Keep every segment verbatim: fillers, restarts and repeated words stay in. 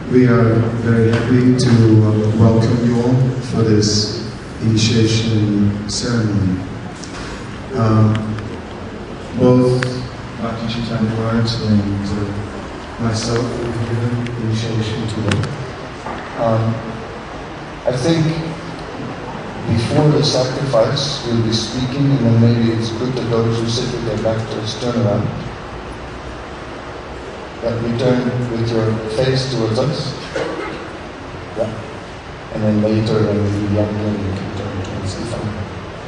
We are very happy to uh, welcome you all for this initiation ceremony. Um, both Bhakti Chaitanya Maharaj and uh, myself will be given initiation today. Um, I think before the sacrifice we'll be speaking, and then maybe it's good that those who sit with their back to us turn around. That we turn with your face towards us. Yeah. And then later when we'll be younger, you can turn towards the front.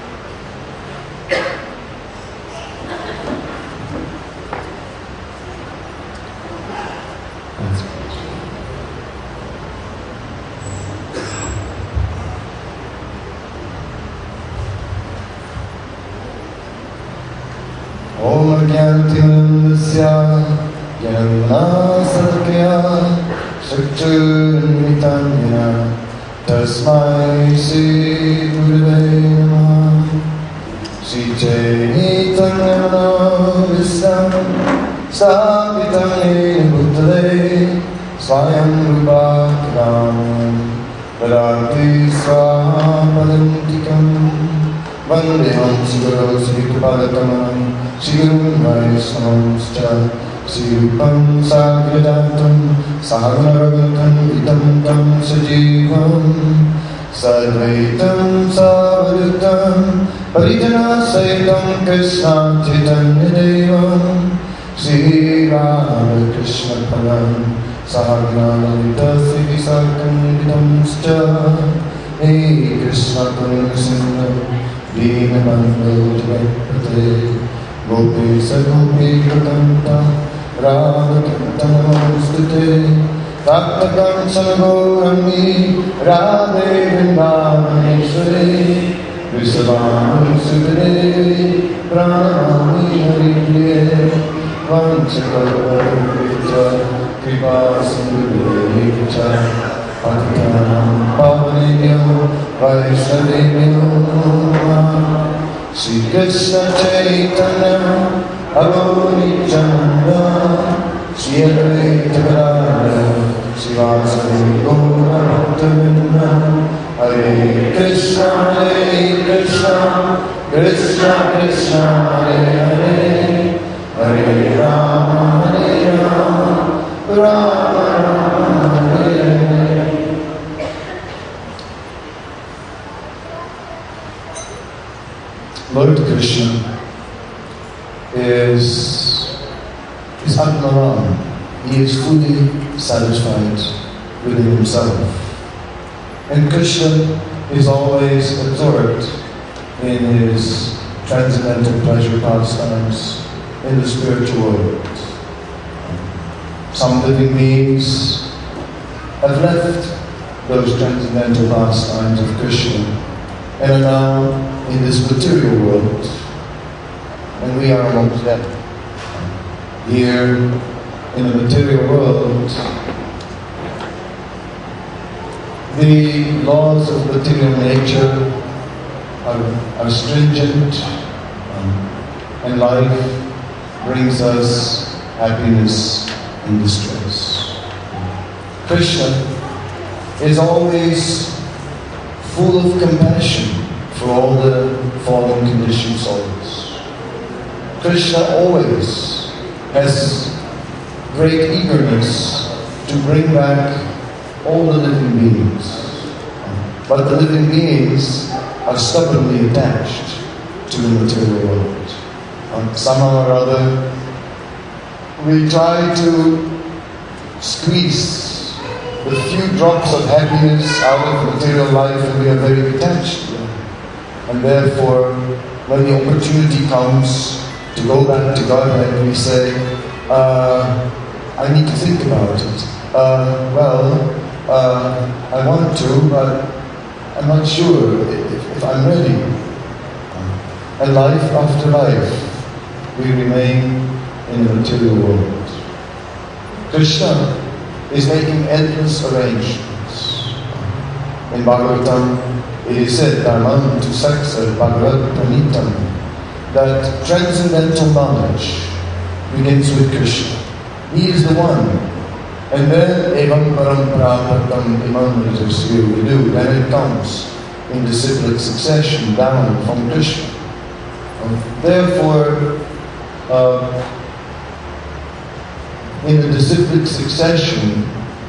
Om Gyantimanandasya Jnana Sadakya Shakchunmitanyana Tasmai Sri Gurave Namaha Sri Chaitanya Visam Sapitam Yena Bhutale Swayam Rupakram Radharti Swapadantikam Vandeham Siguro Sri Kripadatamam Sri Gurun Vaisnavamscha Sri Rupam Sagradantam Sahaganaragatam Vitam Tam Sajivam Sadvaitam Savadutam Parijana Saitam Krishna Chaitanya Devam Sri Radha Krishna Palam Sahaganaragata Sri Sakam Vidamscha Hey Krishna Karuna Sindhu Deenabandhu Jagapate Gopi Sagopi Katanta Radha Kantanamostute Taktakam Sanagorangi Radhe Vrindavaneshwari Vrisabham Sudare Pranamami Haripriye Vanchakalparicha Kripa Sindhudevicha Patitanam Pavanebhyo Vaishnavebhyo Sri Krishna Chaitanya Aro Nityananda Sri Advaita Gadadhara Srivasadi Gaura Bhaktavinda Hare Krishna Hare Krishna Krishna Krishna Hare Hare Hare Rama Hare Rama Rama Rama Hare Hare. Lord Krishna is, is Atmaram. He is fully satisfied within himself. And Krishna is always absorbed in his transcendental pleasure pastimes in the spiritual world. Some living beings have left those transcendental pastimes of Krishna and are now in this material world, and we are amongst them. Here in the material world, the laws of material nature are, are stringent, um, and life brings us happiness and distress. Krishna is always full of compassion for all the fallen conditioned souls. Krishna always has great eagerness to bring back all the living beings. But the living beings are stubbornly attached to the material world. Um, somehow or other, we try to squeeze the few drops of happiness out of material life, and we are very attached to them. And therefore, when the opportunity comes to go back to Godhead, we say, uh, I need to think about it. Uh, well, uh, I want to, but I'm not sure if, if I'm ready. And life after life, we remain in the material world. Krishna is making endless arrangements. In Bhagavatam, it is said, Dharman to Saksa Bhagavad Pranitam, that transcendental knowledge begins with Krishna. He is the one And then evam paramparamatam imam vidu. Then it comes in disciplic succession down from Krishna. And therefore, uh, in the disciplic succession,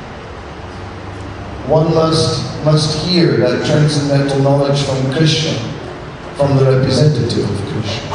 one must must hear that transcendental knowledge from Krishna, from the representative of Krishna.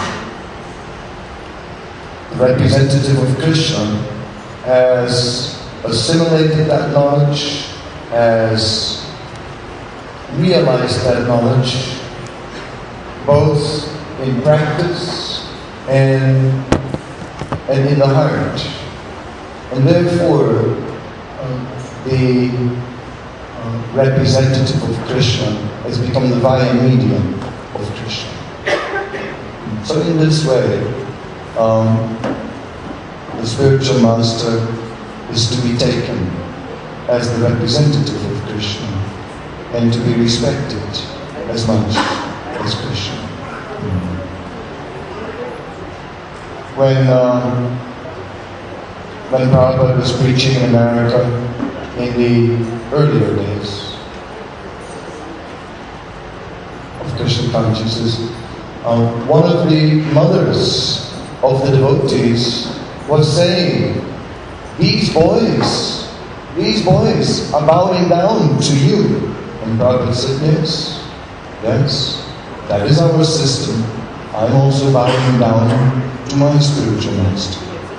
The representative of Krishna has assimilated that knowledge, has realized that knowledge, both in practice and, and in the heart. And therefore, uh, the uh, representative of Krishna has become the via medium of Krishna. So in this way, um, the spiritual master is to be taken as the representative of Krishna and to be respected as much as Krishna. When, um, when Prabhupada was preaching in America in the earlier days of Krishna consciousness, um, one of the mothers of the devotees was saying, These boys, these boys are bowing down to you. And Prabhupada said, yes, yes, that is our system. I'm also bowing down to my spiritual master.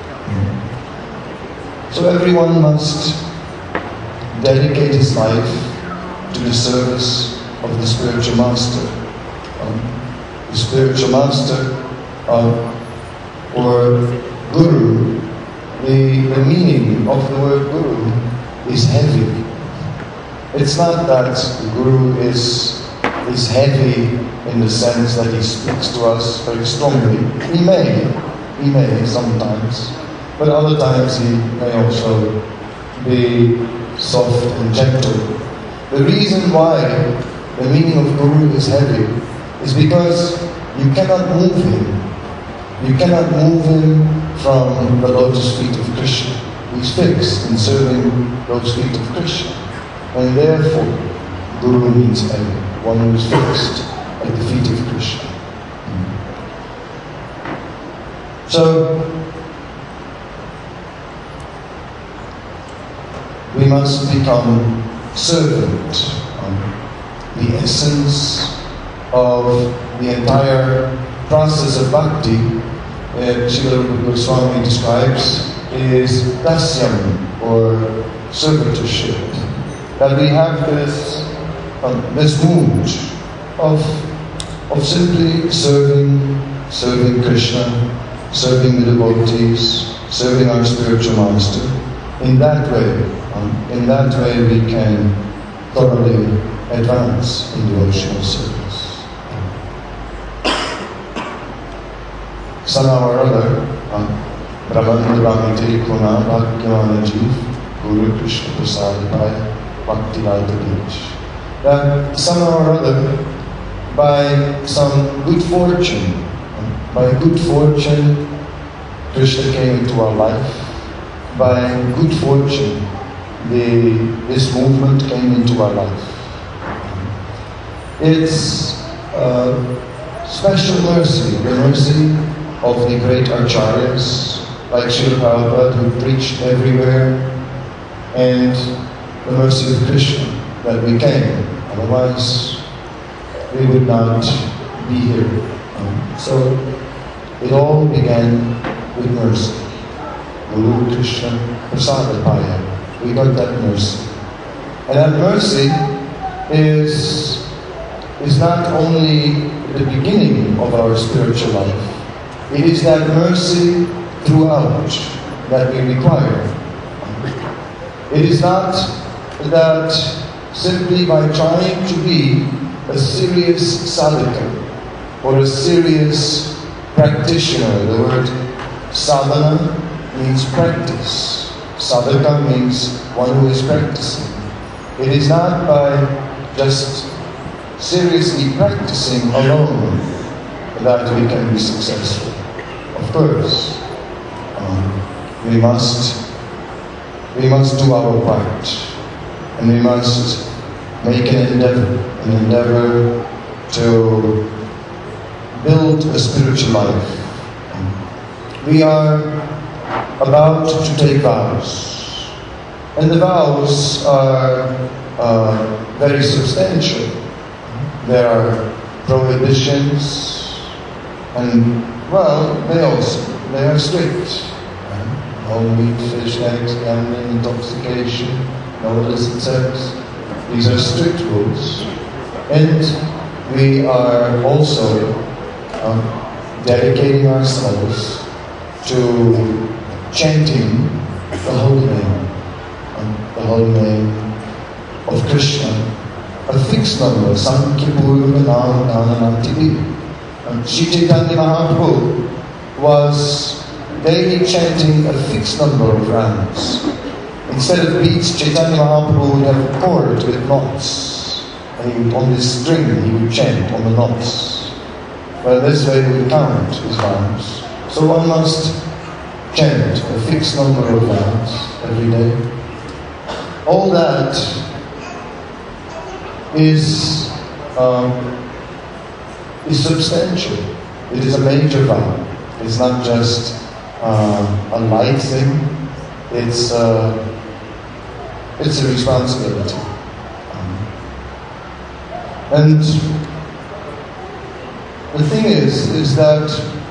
So everyone must dedicate his life to the service of the spiritual master. Um, the spiritual master, uh, or guru, The, the meaning of the word guru is heavy. It's not that the guru is, is heavy in the sense that he speaks to us very strongly. He may, he may sometimes, but other times he may also be soft and gentle. The reason why the meaning of guru is heavy is because you cannot move him. You cannot move him from the lotus feet of Krishna. He's fixed in serving those feet of Krishna. And therefore, Guru means one who is fixed at the feet of Krishna. So, we must become servant. Um, the essence of the entire process of bhakti, uh, Srila Rupa Goswami describes, is dasyam, or servitorship. That we have this, um, this mood of, of simply serving, serving Krishna, serving the devotees, serving our spiritual master. In that way, um, in that way we can thoroughly advance in devotional service. Somehow or other, um, Brahman Brahmiti Kuna Bhaktivana Jeev Guru Krishna Prasad Bhai Bhakti Radha that somehow or other, by some good fortune, um, by good fortune, Krishna came into our life. By good fortune, the, this movement came into our life. It's uh, special mercy, the mercy of the great acharyas, like Srila Prabhupada, who preached everywhere, and the mercy of Krishna that we came. Otherwise, we would not be here. Um, so, it all began with mercy. Guru Krishna Prasadapaya. We got that mercy. And that mercy is, is not only the beginning of our spiritual life, it is that mercy throughout that we require. It is not that simply by trying to be a serious sadhaka or a serious practitioner. The word sadhana means practice. Sadhaka means one who is practicing. It is not by just seriously practicing alone that we can be successful. Of course, um, we must we must do our part, and we must make an endeavor, an endeavor to build a spiritual life. We are about to take vows, and the vows are uh, very substantial. There are prohibitions, and well, they also they are strict. No meat, fish, eggs, gambling, intoxication, no illicit sex. These are strict rules, and we are also uh, dedicating ourselves to chanting the holy name, uh, the holy name of Krishna. A fixed number, Sankhya-purva Nam Nanananti. Sri Chaitanya Mahaprabhu was daily chanting a fixed number of rounds. Instead of beads, Chaitanya Mahaprabhu would have a cord with knots. And he would, on this string, he would chant on the knots. Well, this way he would count his rounds. So one must chant a fixed number of rounds every day. All that is, um, is substantial. It is a major vow. It's not just uh, a light thing. It's uh, it's a responsibility. Um, and the thing is, is that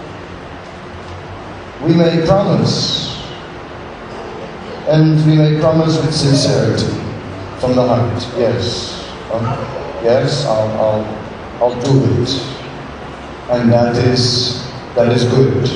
we may promise, and we may promise with sincerity from the heart. Yes. Um, yes, I'll, I'll, I'll do it, and that is that is good.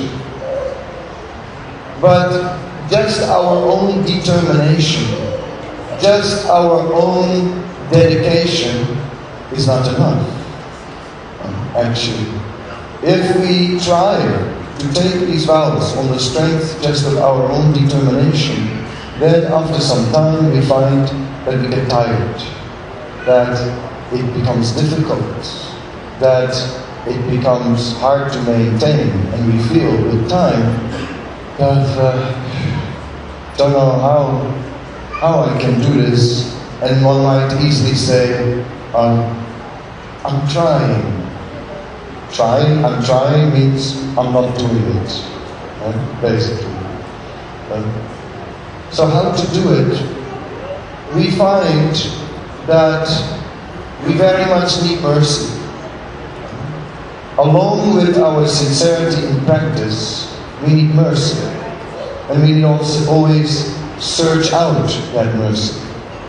But just our own determination, just our own dedication is not enough. Um, actually, if we try to take these vows on the strength just of our own determination, then after some time we find that we get tired, that it becomes difficult, that it becomes hard to maintain, and we feel with time that uh, don't know how how I can do this, and one might easily say, um, I'm trying. Trying, I'm trying means I'm not doing it, right? Basically. Um, so how to do it? We find that we very much need mercy. Along with our sincerity in practice, we need mercy. And we need also always search out that mercy.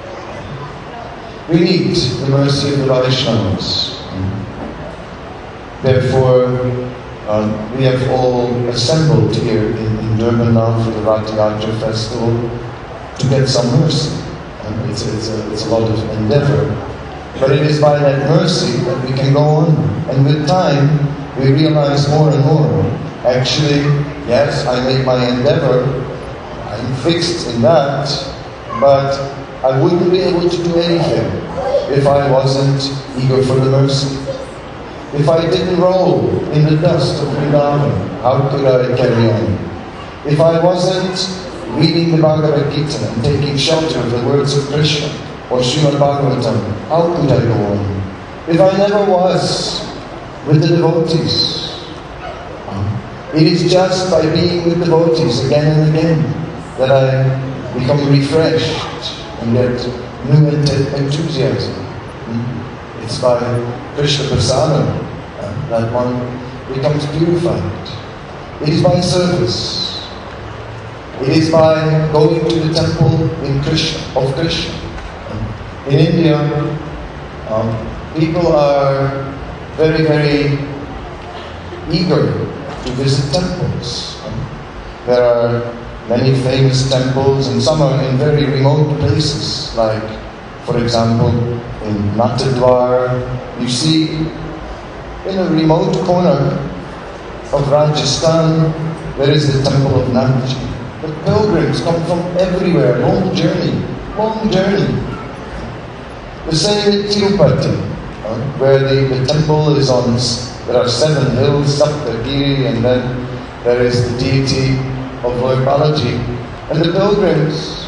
We need the mercy of the Vaishnavas. Therefore, um, we have all assembled here in, in Durban now for the Rath Yatra festival to get some mercy. And it's, it's, a, it's a lot of endeavor. But it is by that mercy that we can go on. And with time, we realize more and more. Actually, yes, I make my endeavor. I'm fixed in that. But I wouldn't be able to do anything if I wasn't eager for the mercy. If I didn't roll in the dust of Vrindavan, how could I carry on? If I wasn't reading the Bhagavad Gita and taking shelter of the words of Krishna or Srimad Bhagavatam, how could I go on? If I never was with the devotees, it is just by being with devotees again and again that I become refreshed and get new enthusiasm. It's by Krishna Prasada uh, that one becomes purified. It is by service. It is by going to the temple in Krishna, of Krishna. In India, um, people are very, very eager to visit temples. Um, there are many famous temples, and some are in very remote places, like, for example, in Natadwar. You see, in a remote corner of Rajasthan, there is the temple of Nandji. The pilgrims come from everywhere, long journey, long journey. The same in Tirupati, uh, where the, the temple is on, there are seven hills, Saptagiri, and then there is the deity of Lord Balaji. And the pilgrims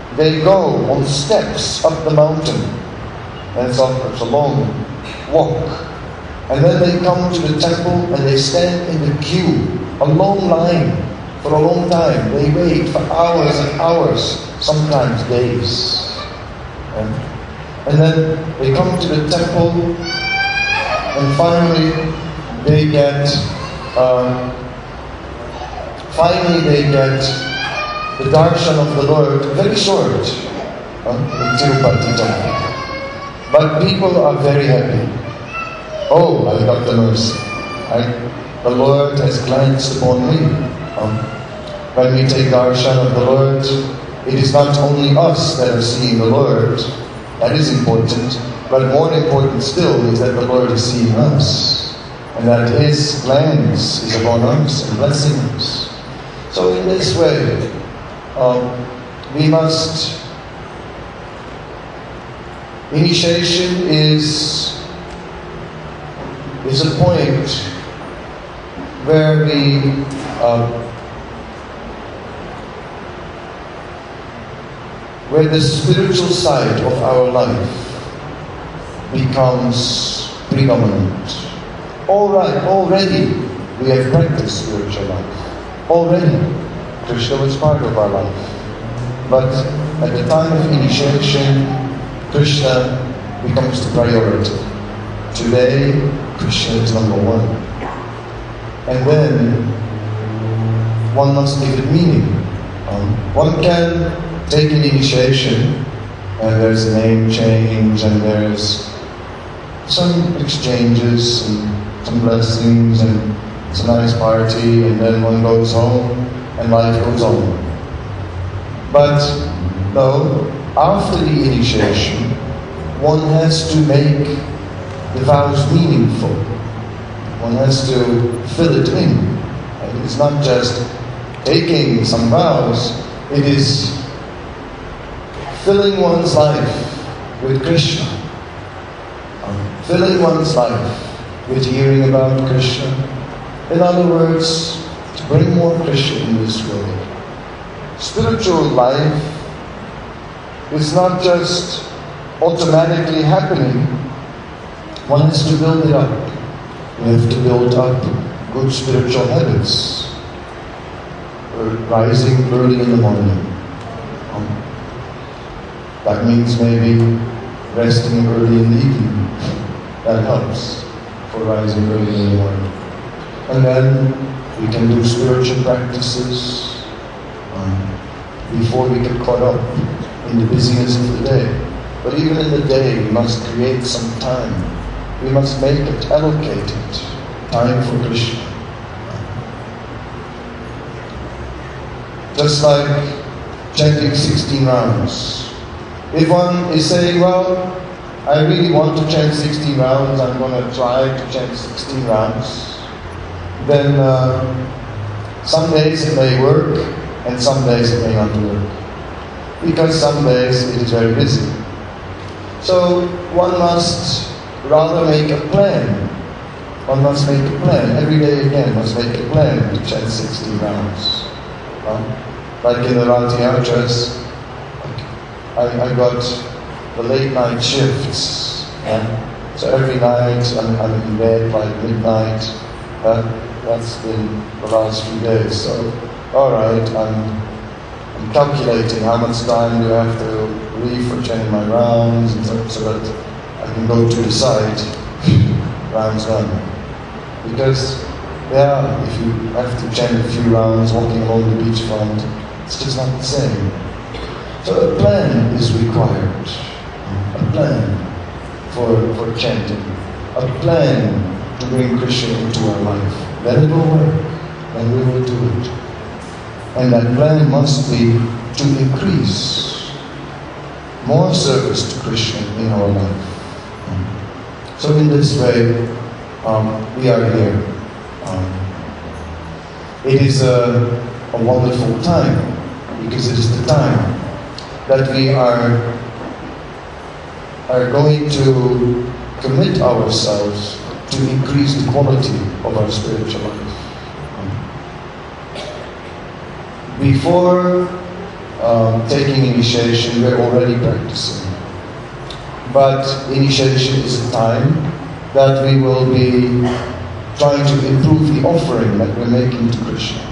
they go on steps up the mountain. And it's a, it's a long walk. And then they come to the temple and they stand in the queue, a long line for a long time. They wait for hours and hours, sometimes days. And, and then they come to the temple and finally they get, uh, finally they get the darshan of the Lord, very short, uh, in Tirupati temple. But people are very happy. Oh, I got the mercy. I, the Lord has glanced upon me. Um, when we take darshan of the Lord, it is not only us that are seeing the Lord. That is important. But more important still is that the Lord is seeing us. And that His glance is upon us and blessing us. So in this way, um, we must... Initiation is, is a point where we uh, where the spiritual side of our life becomes predominant. All right, already we have practiced spiritual life. Already, Krishna was part of our life. But at the time of initiation, Krishna becomes the priority. Today, Krishna is number one. And then, one must give it meaning. Um, one can take an initiation, and there's a name change, and there's some exchanges, and some blessings, and it's a nice party, and then one goes home, and life goes on. But, no, after the initiation, one has to make the vows meaningful. One has to fill it in. And it's not just taking some vows, it is filling one's life with Krishna. Um, filling one's life with hearing about Krishna. In other words, to bring more Krishna in this world. Spiritual life is not just automatically happening. One has to build it up. We have to build up good spiritual habits. Rising early in the morning. Um, that means maybe resting early in the evening. That helps for rising early in the morning. And then we can do spiritual practices um, before we get caught up in the busyness of the day. But even in the day, we must create some time. We must make it, allocate it, time for Krishna. Just like chanting sixteen rounds. If one is saying, well, I really want to chant sixteen rounds, I'm going to try to chant sixteen rounds, then uh, some days it may work, and some days it may not work. Because some days it is very busy. So one must rather make a plan. One must make a plan. Every day again, must make a plan to chant sixteen rounds. Uh, like in the Rathayatras, I, I got the late night shifts. Yeah? So every night I'm, I'm in bed by midnight. Uh, that's been the last few days. So, alright, I'm I'm calculating how much time do I have to leave for chanting my rounds, and so, so that I can go to the side, rounds done. Because, yeah, if you have to chant a few rounds walking along the beachfront, it's just not the same. So a plan is required. A plan for, for chanting. A plan to bring Krishna into our life. Then it will work, and we will do it. And that plan must be to increase more service to Krishna in our life. So in this way, um, we are here. Um, it is a, a wonderful time, because it is the time that we are, are going to commit ourselves to increase the quality of our spiritual life. Before um, taking initiation, we're already practicing. But initiation is a time that we will be trying to improve the offering that we're making to Krishna.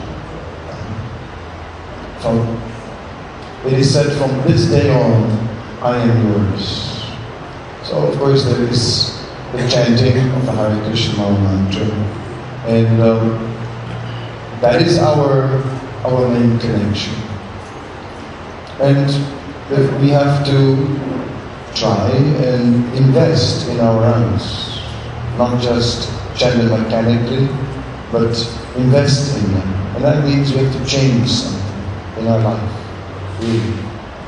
From, it is said, from this day on, I am yours. So of course there is the chanting of the Hare Krishna mantra, and um, that is our our main connection. And we have to try and invest in our hands, not just chant them mechanically, but invest in them. And that means we have to change something in our life, really.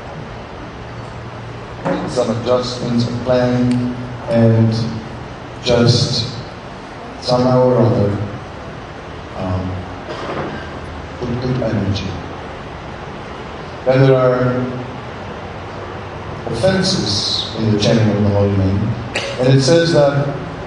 Some adjustments, a plan, and just somehow or other um, put good energy. Then there are offenses in the chanting of the Holy Name, and it says that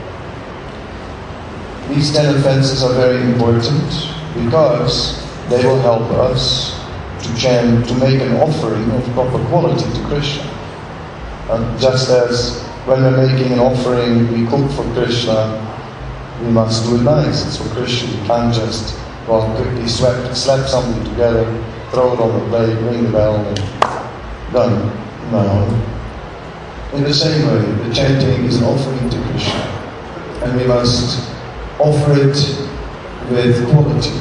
these ten offenses are very important because they will help us to chant, to make an offering of proper quality to Krishna. Uh, just as when we're making an offering, we cook for Krishna, we must do it nice. It's for Krishna. You can't just go out quickly, slap, slap something together, throw it on the plate, ring the bell, and done. No. In the same way, the chanting is an offering to Krishna, and we must offer it with quality.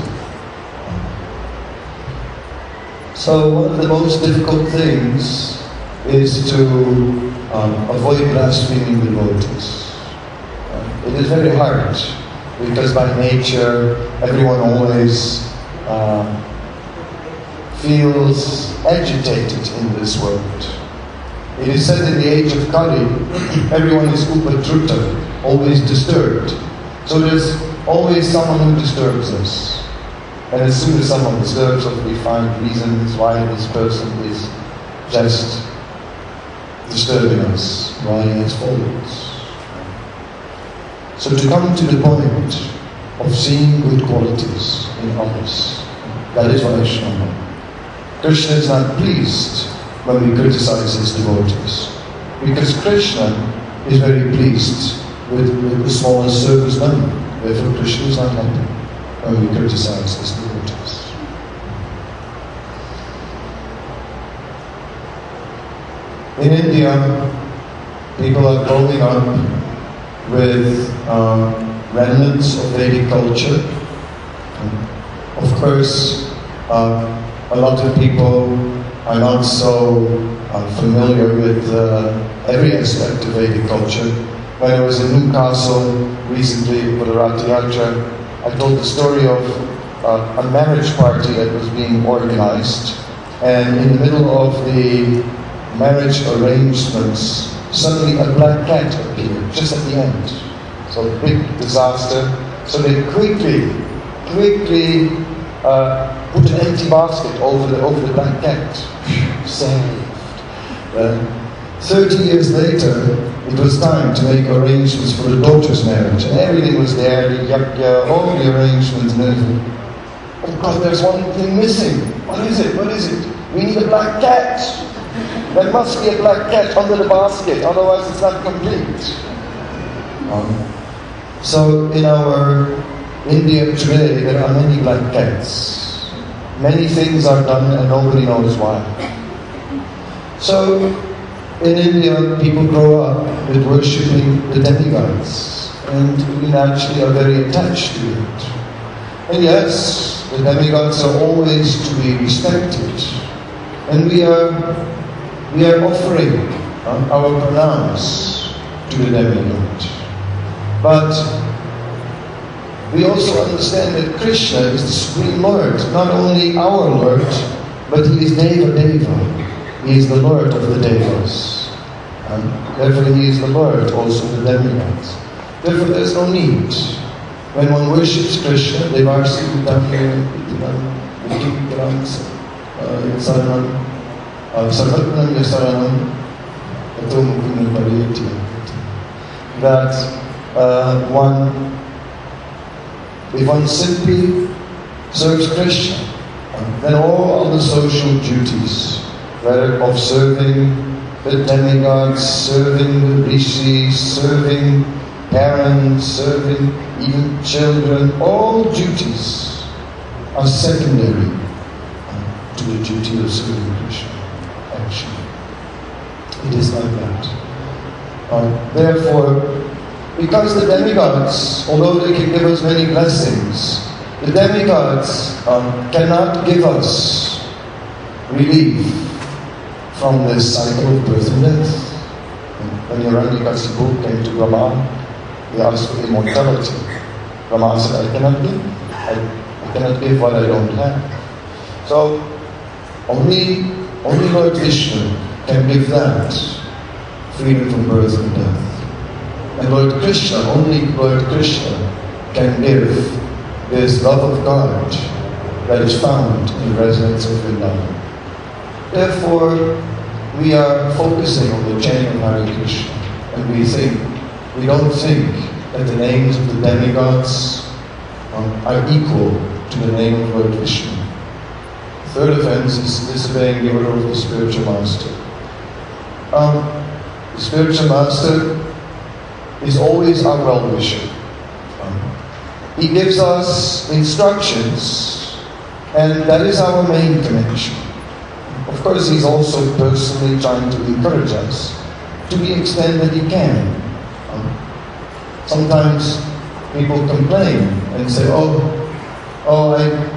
So one of the most difficult things is to um, avoid blaspheming the devotees. Uh, it is very hard, because by nature everyone always uh, feels agitated in this world. It is said in the age of Kali, everyone is upatruta, always disturbed. So there's always someone who disturbs us. And as soon as someone disturbs us, we find reasons why this person is just disturbing us, why he has faults. So to come to the point of seeing good qualities in others, that is Vaishnava. Krishna is not pleased when we criticize his devotees, because Krishna is very pleased with, with the smallest service done. Therefore Krishna is not happy when we criticize his devotees. In India, people are growing up with um, remnants of Vedic culture. Of course, uh, a lot of people are not so uh, familiar with uh, every aspect of Vedic culture. When I was in Newcastle recently for the Rath Yatra, I told the story of uh, a marriage party that was being organized, and in the middle of the marriage arrangements, suddenly a black cat appeared, just at the end. So big disaster. So they quickly, quickly uh, put an empty basket over the, over the black cat. Saved. Uh, Thirty years later, it was time to make arrangements for the daughter's marriage, and everything was there, the yakya, all the arrangements and everything. Oh God, there's one thing missing. What is it? What is it? We need a black cat. There must be a black cat under the basket, otherwise it's not complete. Um, so in our India today, there are many black cats. Many things are done and nobody knows why. So in India, people grow up with worshipping the demigods, and we naturally are very attached to it. And yes, the demigods are always to be respected, and we are we are offering uh, our pranams to the demigod. But we also understand that Krishna is the Supreme Lord, not only our Lord, but He is Deva Deva. He is the Lord of the Devas. And therefore He is the Lord also of the demigods. Therefore there is no need. When one worships Krishna, Devarsi Udamya Itinam Vikikram Saranam Sarvatnam Yasaranam Atomukuna Pariyati. That uh, one, if one simply serves Krishna, then all other social duties whether of serving the demigods, serving the rishis, serving parents, serving even children, all duties are secondary to the duty of serving Krishna, actually. It is like that. Uh, therefore, because the demigods, although they can give us many blessings, the demigods um, cannot give us relief from this cycle of birth and death. When Hiranyakasipu came to Brahma, he asked for immortality. Brahma said, I cannot give. I, I cannot give what I don't have. So, only, only Lord Vishnu can give that, freedom from birth and death. And Lord Krishna, only Lord Krishna can give this love of God that is found in the residence of Vrindavan. Therefore, we are focusing on the chanting of Hare Krishna, and we think, we don't think that the names of the demigods um, are equal to the name of Lord Vishnu. The third offense is disobeying the order of the spiritual master. Um, the spiritual master is always our well-wisher. Um, he gives us instructions, and that is our main connection. Of course, he's also personally trying to encourage us to the extent that he can. Um, sometimes people complain and say, oh, oh,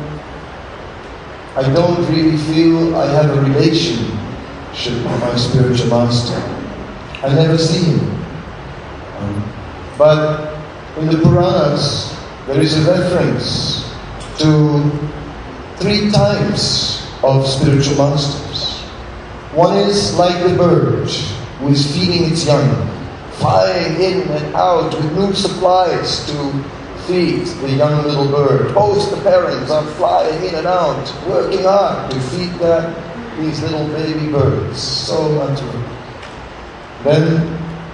I, I don't really feel I have a relationship with my spiritual master. I never see him. Um, but in the Puranas, there is a reference to three types of spiritual masters. One is like the bird who is feeding its young, flying in and out with new supplies to feed the young little bird. Both the parents are flying in and out, working hard to feed that, these little baby birds. So much work. Then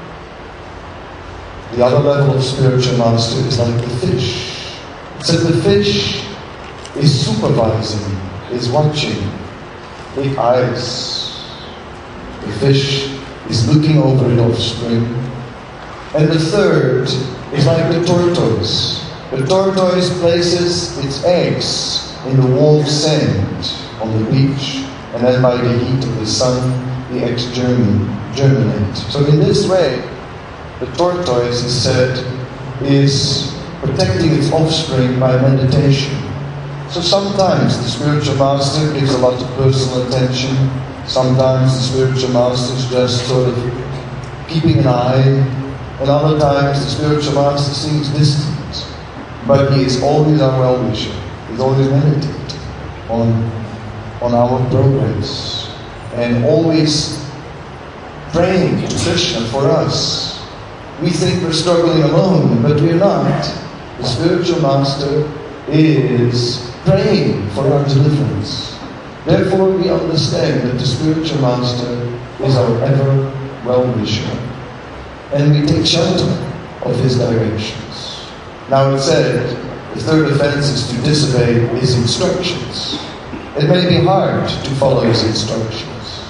the other level of spiritual master is like the fish. So the fish is supervising, is watching, big eyes. The fish is looking over its offspring. And the third is like the tortoise. The tortoise places its eggs in the warm sand on the beach, and then by the heat of the sun, the eggs germinate. So in this way, the tortoise is said is protecting its offspring by meditation. So sometimes the spiritual master gives a lot of personal attention. Sometimes the spiritual master is just sort of keeping an eye. And other times the spiritual master seems distant. But he is always our well-wisher. He's always meditating on, on our progress. And always praying to Krishna for us. We think we're struggling alone, but we're not. The spiritual master is praying for our deliverance. Therefore, we understand that the spiritual master is our ever well-wisher, and we take shelter of his directions. Now, it said the third offense is to disobey his instructions. It may be hard to follow his instructions.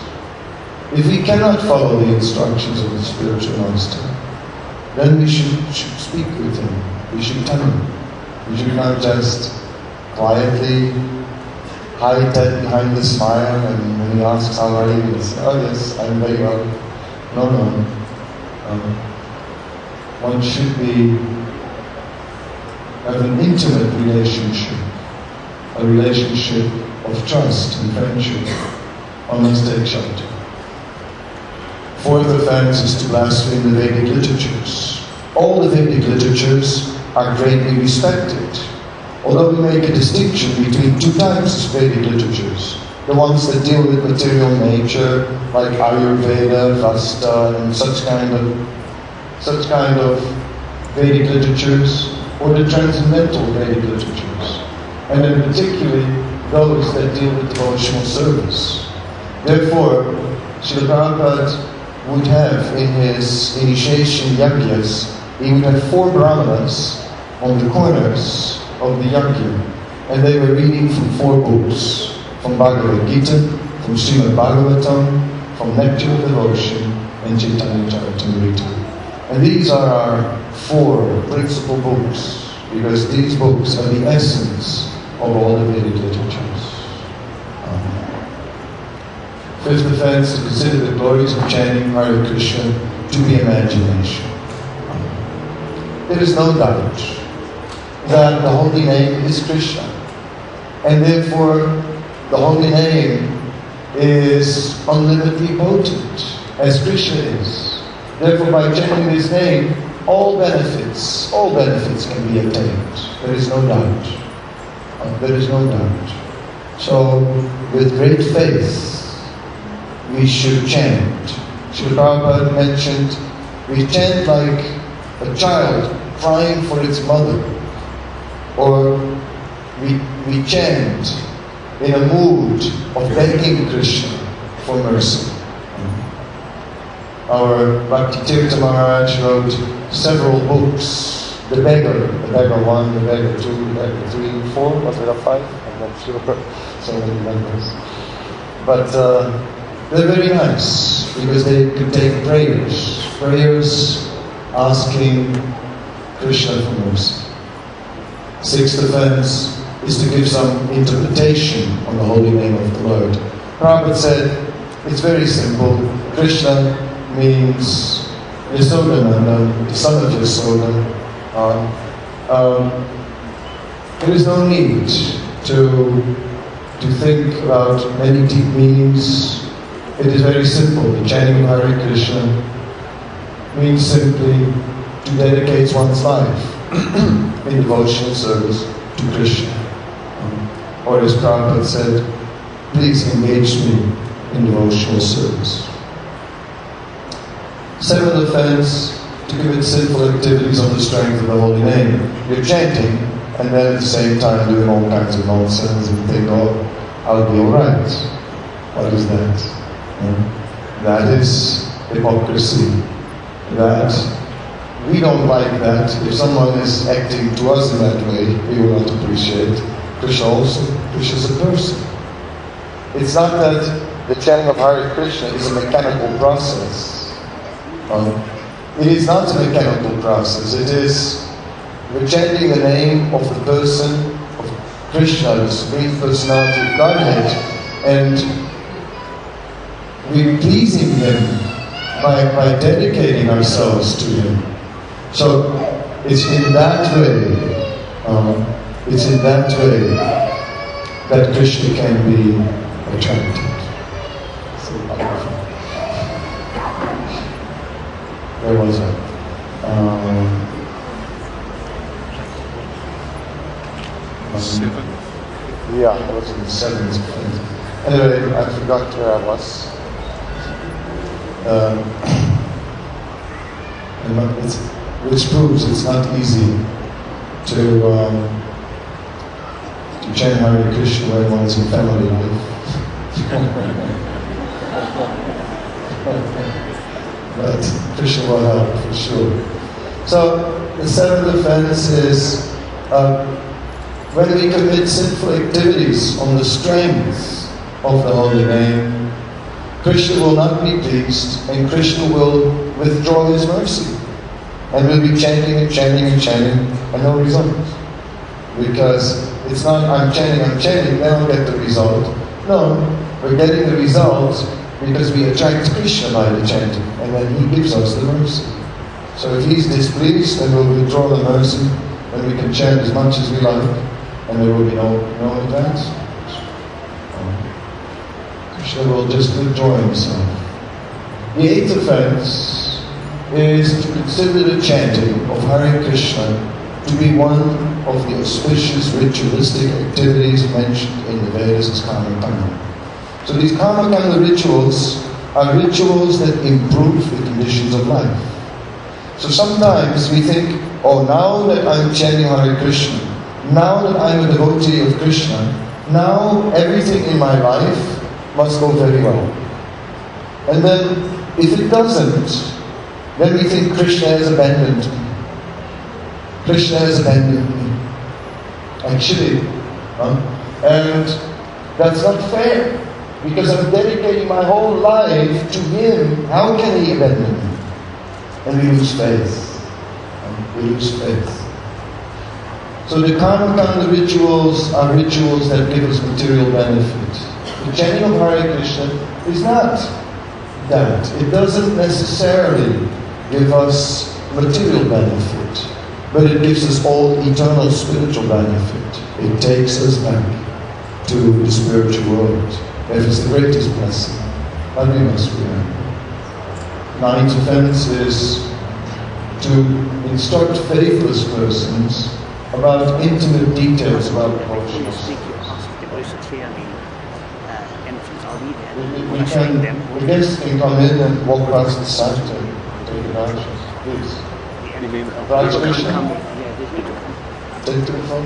If we cannot follow the instructions of the spiritual master, then we should, should speak with him. We should tell him. We should not just quietly hide that behind the smile, and when he asks how are you, we say, oh yes, I'm very well. No, no. Um, one should be have an intimate relationship, a relationship of trust and friendship. One must take shelter. Fourth offense is to blaspheme the Vedic literatures. All the Vedic literatures are greatly respected, although we make a distinction between two types of Vedic literatures. The ones that deal with material nature, like Ayurveda, Vasta, and such kind of such kind of Vedic literatures, or the transcendental Vedic literatures, and in particular those that deal with devotional service. Therefore, Srila Prabhupada would have in his initiation yajnas, he would have four brahmanas on the corners of the yajna, and they were reading from four books, from Bhagavad Gita, from Srimad Bhagavatam, from Nectar of Devotion, and Chaitanya Charitamrita. And these are our four principal books, because these books are the essence of all the Vedic literatures. Um, fifth offense, to consider the glories of chanting Hare Krishna to be imagination. Um, there is no doubt that the holy name is Krishna, and therefore the holy name is unlimitedly potent, as Krishna is. Therefore, by chanting His name, all benefits, all benefits can be attained. There is no doubt. Uh, there is no doubt. So, with great faith, we should chant. Srila Prabhupada mentioned, we chant like a child crying for its mother, or we, we chant in a mood of begging Krishna for mercy. Our Bhakti Tirtha Maharaj wrote several books, The Beggar, The Beggar one, The Beggar two, The Beggar three, four, was it a five? I'm not sure, so many members. But uh, they're very nice, because they contain prayers, prayers asking Krishna for mercy. Sixth offense is to give some interpretation on the holy name of the Lord. Prabhupada said, it's very simple. Krishna means Yasodhananda, the son of Yasoda. Um, um, there is no need to, to think about many deep meanings. It is very simple. The chanting of Hare Krishna means simply to dedicate one's life in devotional service to Krishna. Um, or as Prabhupada said, please engage me in devotional service. Seventh offense, to commit sinful activities on the strength of the holy name. You're chanting, and then at the same time doing all kinds of nonsense and think, oh, I'll be alright. What is that? Um, that is hypocrisy. That we don't like that. If someone is acting to us in that way, we will not appreciate. Krishna also, Krishna is a person. It's not that the chanting of Hare Krishna is a mechanical process. Um, it is not a mechanical process. It is we're chanting the name of the person of Krishna, the Supreme Personality of Godhead, and we're pleasing Him by, by dedicating ourselves to Him. So it's in that way, um, it's in that way that Krishna can be attracted. Where was I? Um, Seven. Yeah, I was in the seventh. Anyway, I forgot where I was. Um, and it's, which proves it's not easy to um, to chant Hare Krishna when one's in family life. But Krishna will help for sure. So the seventh offense is uh, when we commit sinful activities on the strength of the holy name, Krishna will not be pleased, and Krishna will withdraw His mercy. And we'll be chanting and chanting and chanting, and no result. Because it's not, I'm chanting, I'm chanting, then I'll get the result. No, we're getting the result because we attract Krishna by the chanting, and then He gives us the mercy. So if He's displeased, then we'll withdraw the mercy, and we can chant as much as we like, and there will be no, no advance. Um, Krishna will just withdraw Himself. The eighth offense is to consider the chanting of Hare Krishna to be one of the auspicious ritualistic activities mentioned in the Vedas as Karma Kanda. So these Karma Kanda rituals are rituals that improve the conditions of life. So sometimes we think, oh, now that I'm chanting Hare Krishna, now that I'm a devotee of Krishna, now everything in my life must go very well. And then if it doesn't, then we think Krishna has abandoned me. Krishna has abandoned me. Actually, huh? And that's not fair. because I'm dedicating my whole life to Him. How can He abandon me? And we lose faith. And we lose faith. So the Karmakanda rituals are rituals that give us material benefit. The chanting of Hare Krishna is not that. It doesn't necessarily give us material benefit, but it gives us all eternal spiritual benefit. It takes us back to the spiritual world. That is the greatest blessing. That we must remember. Ninth offense is to instruct faithless persons about intimate details about devotion. We, we can, the guests can come in and walk past the site and take an action. Please. Raj Krishna? Take to the front.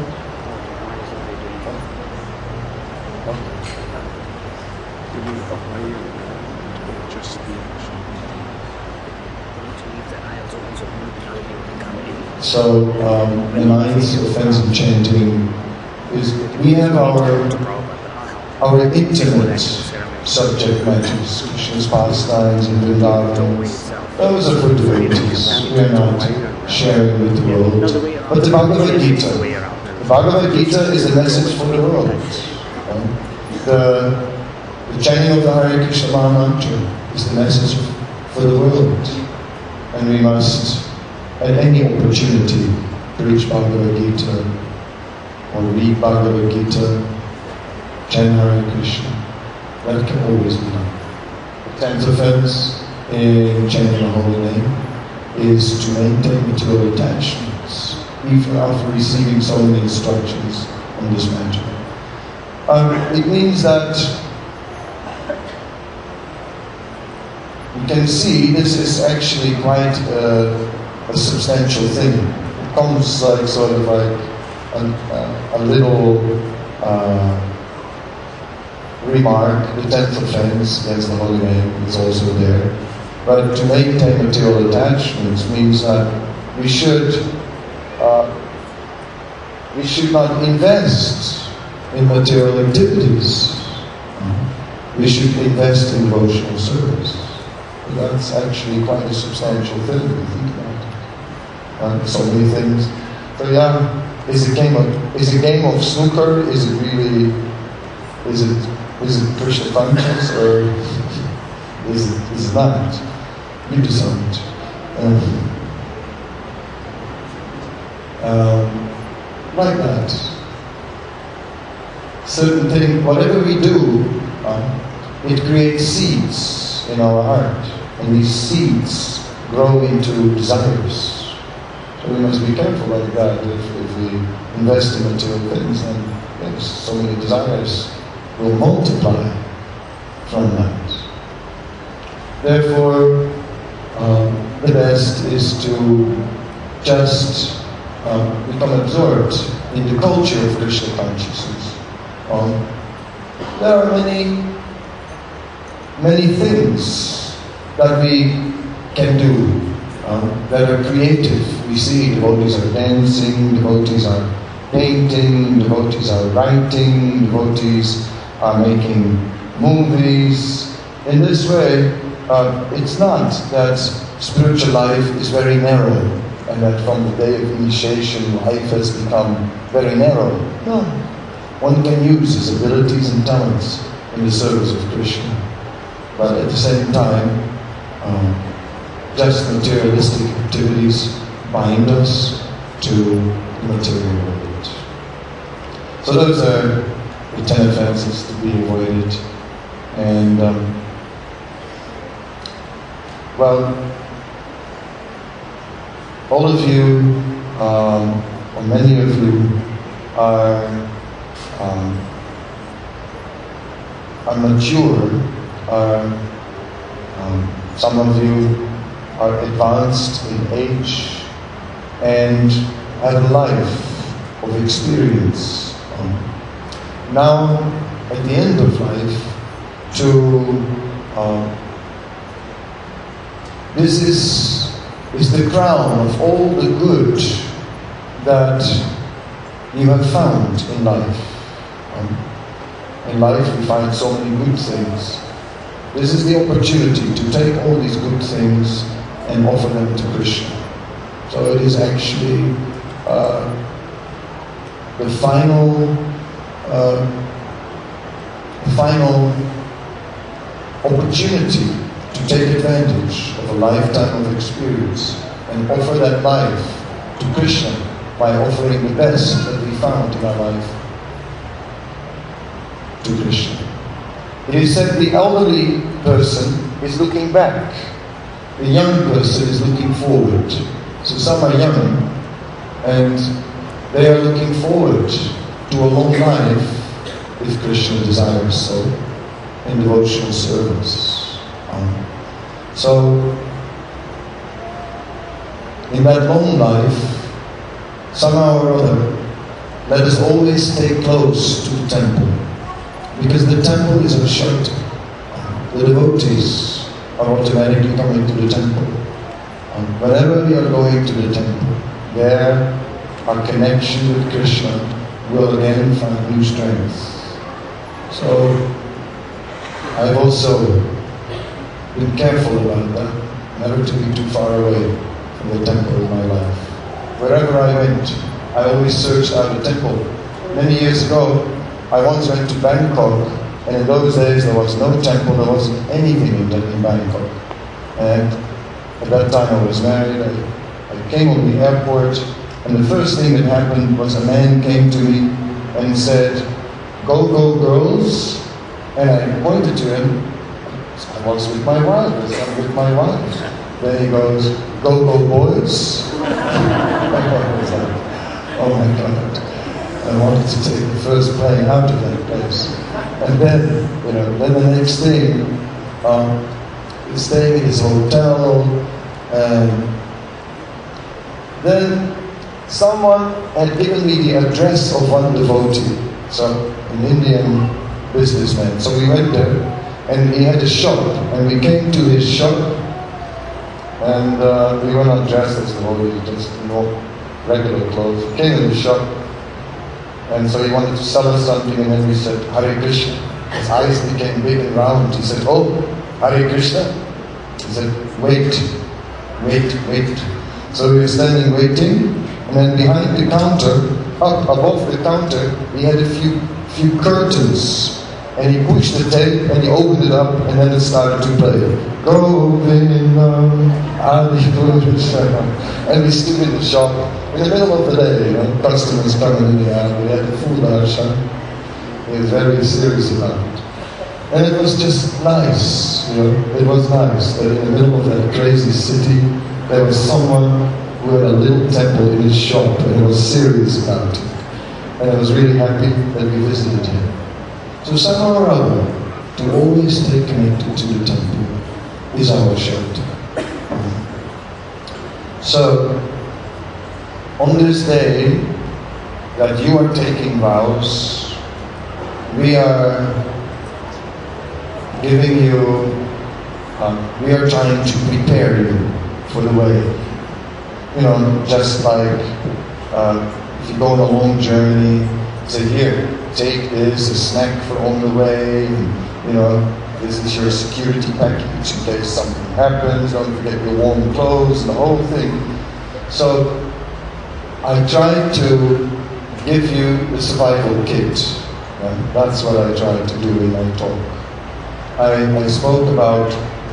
So, um, the ninth offense of chanting is we have our our intimate subject matters, Krishna's pastimes in Vrindavan. Those are for devotees. We are not sharing with the world. But the Bhagavad Gita, the Bhagavad Gita is a message for the world. Um, the the chanting of the Hare Krishna Mahamantra is the message for the world, and we must, at any opportunity, preach Bhagavad Gita or read Bhagavad Gita, chant Hare Krishna. That can always be done. The tenth offense in chanting the holy name is to maintain material attachments, even after receiving so many instructions on this matter. Um, it means that you can see this is actually quite a, a substantial thing. It comes like sort of like a, a little uh, remark. The tenth offense against the holy name is also there. But to maintain material attachments means that we should uh, we should not invest in material activities. We should invest in devotional service. That's actually quite a substantial thing if you think about it. And so many things. So yeah, is a game of is a game of snooker? Is it really? Is it is it Krishna conscious or is it is it not? You decide. Um, um, like that. Certain thing, whatever we do, uh, it creates seeds in our heart. And these seeds grow into desires. So we must be careful like that. If, if we invest in material things, then yes, so many desires will multiply from that. Therefore, um, the best is to just um, become absorbed in the culture of Krishna consciousness. Um, there are many, many things that we can do um, that are creative. We see devotees are dancing, devotees are painting, devotees are writing, devotees are making movies. In this way, uh, it's not that spiritual life is very narrow and that from the day of initiation life has become very narrow. No. One can use his abilities and talents in the service of Krishna. But at the same time, um, just materialistic activities bind us to the material world. So those are the ten offenses to be avoided. And, um, well, all of you, um, or many of you, are, um, are mature, are, um, some of you are advanced in age and have a life of experience. Um, now, at the end of life, to uh, this is is the crown of all the good that you have found in life. Um, in life we find so many good things. This is the opportunity to take all these good things and offer them to Krishna. So it is actually uh, the final, uh, final opportunity to take advantage of a lifetime of experience and offer that life to Krishna by offering the best that we found in our life to Krishna. It is said the elderly person is looking back, the young person is looking forward. So some are young and they are looking forward to a long life, if Krishna desires so, in devotional service. Um, so, in that long life, somehow or other, let us always stay close to the temple, because the temple is our shelter. The devotees are automatically coming to the temple. And whenever we are going to the temple, there our connection with Krishna will again find new strength. So, I've also been careful about that, never to be too far away from the temple in my life. Wherever I went, I always searched out a temple. Many years ago, I once went to Bangkok, and in those days there was no temple, there wasn't anything in, in Bangkok. And at that time I was married, I, I came on the airport, and the first thing that happened was a man came to me and said, "Go, go, girls." And I pointed to him. I was with my wife, I was with my wife. Then he goes, "Go, go, boys." I was like, oh my God. I wanted to take the first plane out of that place. And then, you know, then the next thing, um, staying in his hotel, and then someone had given me the address of one devotee, so an Indian businessman. So we went there, and he had a shop, and we came to his shop, and uh, we were not dressed as devotees, just in regular clothes. We came in the shop, and so he wanted to sell us something, and then we said, "Hare Krishna." His eyes became big and round. He said, "Oh, Hare Krishna." He said, "Wait, wait, wait." So we were standing waiting, and then behind the counter, up above the counter, we had a few few curtains. And he pushed the tape, and he opened it up, and then it started to play. Govindam, Adi Krishna. And we stood in the shop, in the middle of the day, you know, customers coming in the hour. We had the full darshan. He was very serious about it. And it was just nice, you know, it was nice that in the middle of that crazy city, there was someone who had a little temple in his shop and was serious about it. And I was really happy that we visited him. So somehow or other, to always stay connected to the temple is our shelter. So, on this day that you are taking vows, we are giving you, uh, we are trying to prepare you for the way. You know, just like uh, if you go on a long journey, say, "Here, take this, a snack for on the way, and, you know, this is your security package in case something happens, don't forget your warm clothes," and the whole thing. So, I tried to give you the survival kit, and that's what I tried to do in my talk. I, I spoke about,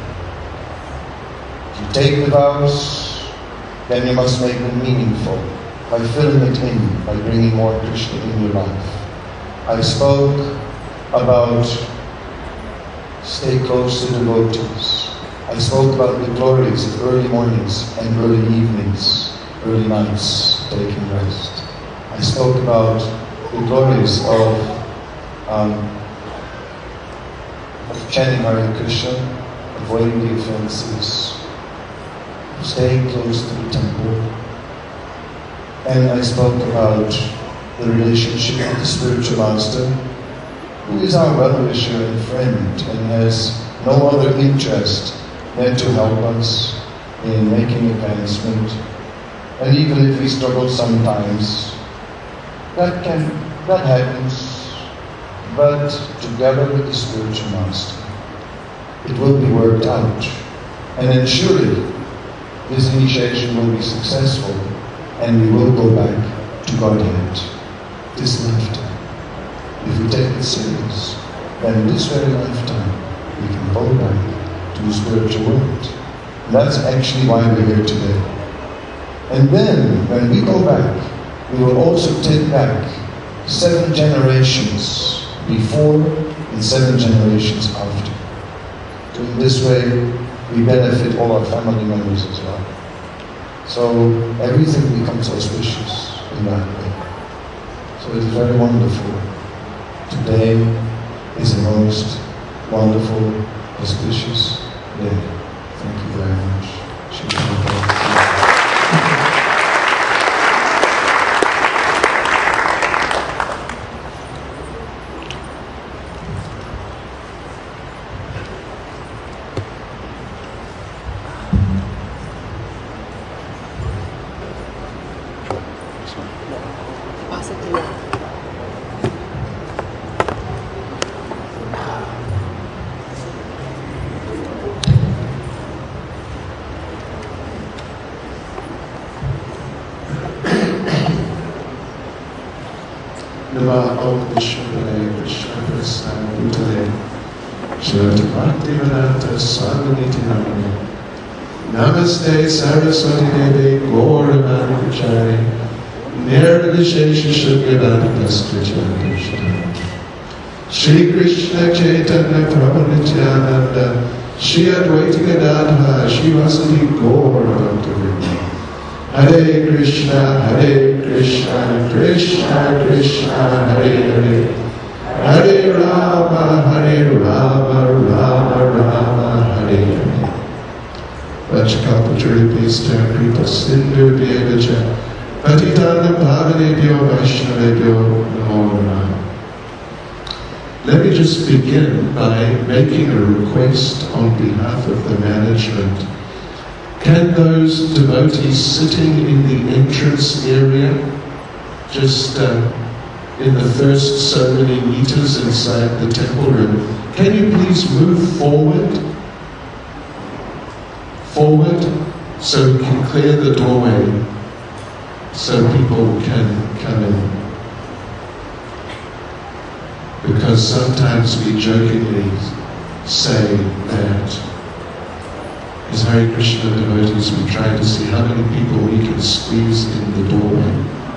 if you take the vows, then you must make them meaningful, by filling it in, by bringing more Krishna in your life. I spoke about stay close to devotees. I spoke about the glories of early mornings and early evenings, early nights, taking rest. I spoke about the glories of, um, of chanting Hare Krishna, avoiding the offenses, staying close to the temple. And I spoke about the relationship with the spiritual master, who is our well-wisher and friend and has no other interest than to help us in making advancement. And even if we struggle sometimes, that can, that happens. but together with the spiritual master. It will be worked out. And then surely this initiation will be successful and we will go back to Godhead this lifetime. If we take it serious, then in this very lifetime we can go back to the spiritual world. And that's actually why we're here today. And then, when we go back, we will also take back seven generations before and seven generations after. So in this way, we benefit all our family members as well. So everything becomes auspicious in that way. So it's very wonderful. Today is a most wonderful, auspicious day. Thank you very much. Namaste Saraswati Devi Gauravani Vichari Nirvishesha Shukadanta Skrityananda Shri Krishna Chaitanya Prabhu Nityananda Shri Advaita Gadadhara Shri Vasudhi Gauravani Hare Krishna Hare Krishna Krishna Krishna Hare Hare Hare Rama Hare Rama Rama Rama Hare Hare Vajkapataripista Kripa Sindhu Bhyevacha Patitanam Bhavanebhyo Vaishnavebhyo Namo Namaha. Let me just begin by making a request on behalf of the management. Can those devotees sitting in the entrance area, just uh, in the first so many meters inside the temple room, can you please move forward? Forward, so we can clear the doorway, so people can come in. Because sometimes we jokingly say that as Hare Krishna devotees we try to see how many people we can squeeze in the doorway.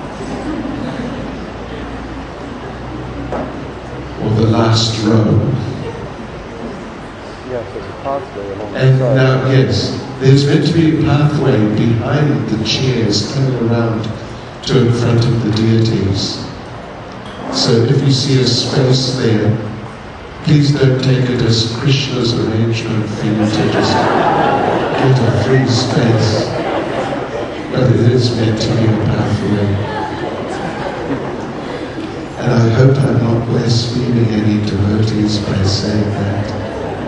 Or the last row. Yes, there's a pathway along the And side. now, yes, there's meant to be a pathway behind the chairs coming around to in front of the deities. So if you see a space there, please don't take it as Krishna's arrangement for you to just get a free space. But it is meant to be a pathway. And I hope I'm not blaspheming any devotees by saying that.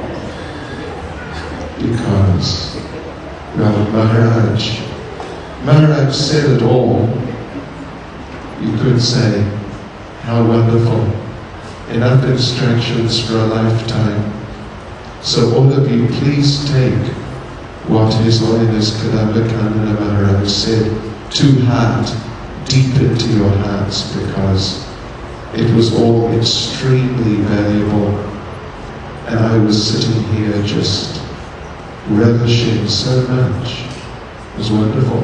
Because, well, Maharaj, Maharaj said it all. You could say, how wonderful. Enough instructions for a lifetime. So all of you, please take what His Holiness Kadamba Maharaj said to heart, deep into your hearts, because it was all extremely valuable. And I was sitting here just relishing so much. It was wonderful.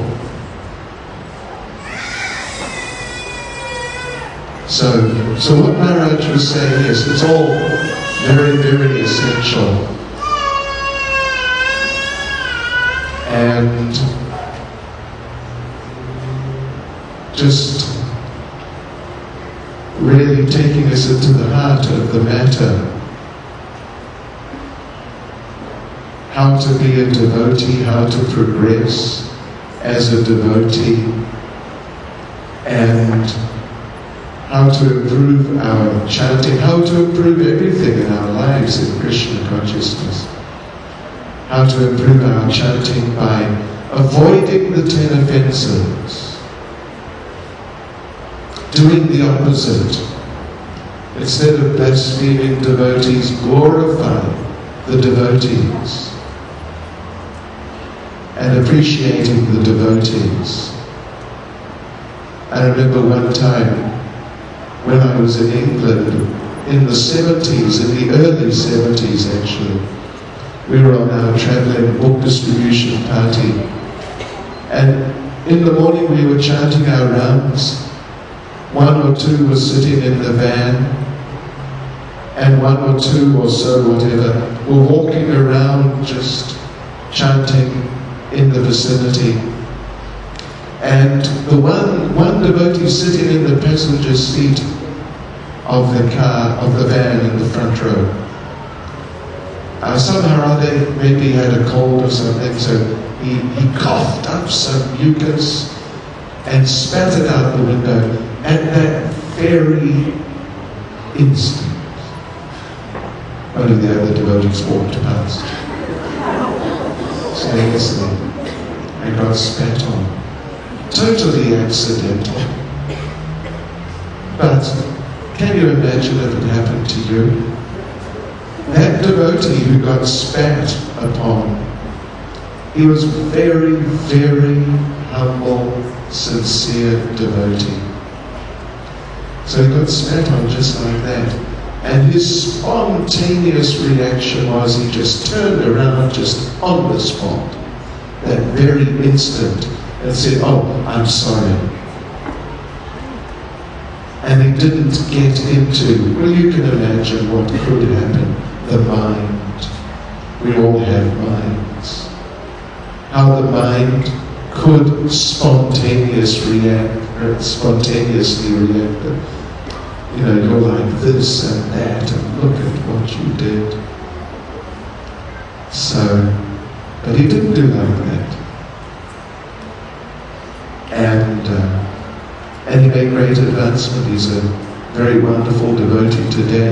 So, so what Maharaj was saying is, it's all very, very essential. And just really taking us into the heart of the matter. How to be a devotee, how to progress as a devotee, and how to improve our chanting, how to improve everything in our lives in Krishna consciousness. How to improve our chanting by avoiding the ten offenses, doing the opposite, instead of blaspheming devotees, glorify the devotees and appreciating the devotees. I remember one time when I was in England in the seventies, in the early seventies actually. We were on our travelling book distribution party, and in the morning we were chanting our rounds. One or two were sitting in the van, and one or two or so, whatever, were walking around just chanting in the vicinity. And the one, one devotee sitting in the passenger seat of the car, of the van in the front row, Uh, somehow or other, maybe he had a cold or something, so he, he coughed up some mucus and spat it out the window. At that very instant, one of the other devotees walked past. Seriously, I got spat on. Totally accidental. But can you imagine if it happened to you? That devotee who got spat upon, he was very, very humble, sincere devotee. So he got spat on just like that. And his spontaneous reaction was he just turned around just on the spot, that very instant, and said, "Oh, I'm sorry." And he didn't get into, well, you can imagine what could happen. The mind. We all have minds. How the mind could spontaneous react, or spontaneously react. You know, you're like this and that, and look at what you did. So, but he didn't do like that. And uh, and he made great advancement. He's a very wonderful devotee today.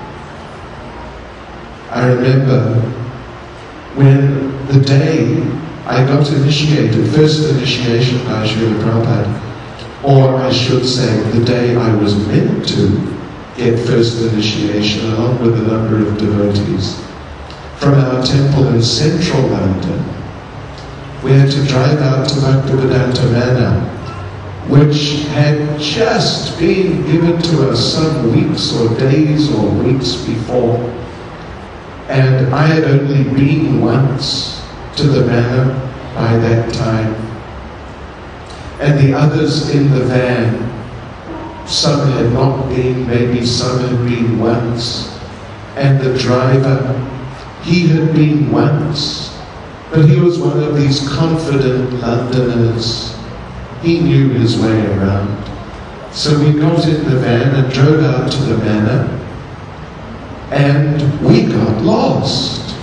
I remember when the day I got initiated, first initiation by Srila Prabhupada, or I should say the day I was meant to get first initiation along with a number of devotees from our temple in central London. We had to drive out to Bhaktivedanta Manor, which had just been given to us some weeks or days or weeks before. And I had only been once to the manor by that time. And the others in the van, some had not been, maybe some had been once. And the driver, he had been once, but he was one of these confident Londoners. He knew his way around. So we got in the van and drove out to the manor. And we got lost.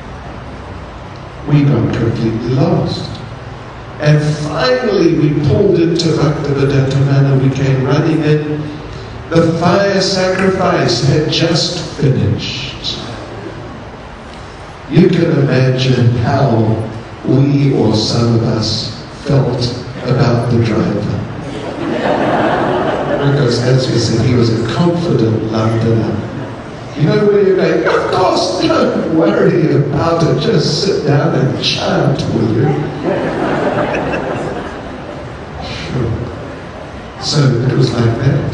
We got completely lost. And finally we pulled into Bhaktivedanta Manor. We came running in. The fire sacrifice had just finished. You can imagine how we or some of us felt about the driver. Because as we said, he was a confident Londoner. You know where you're going, of course, don't worry about it, just sit down and chant, will you? Sure. So it was like that.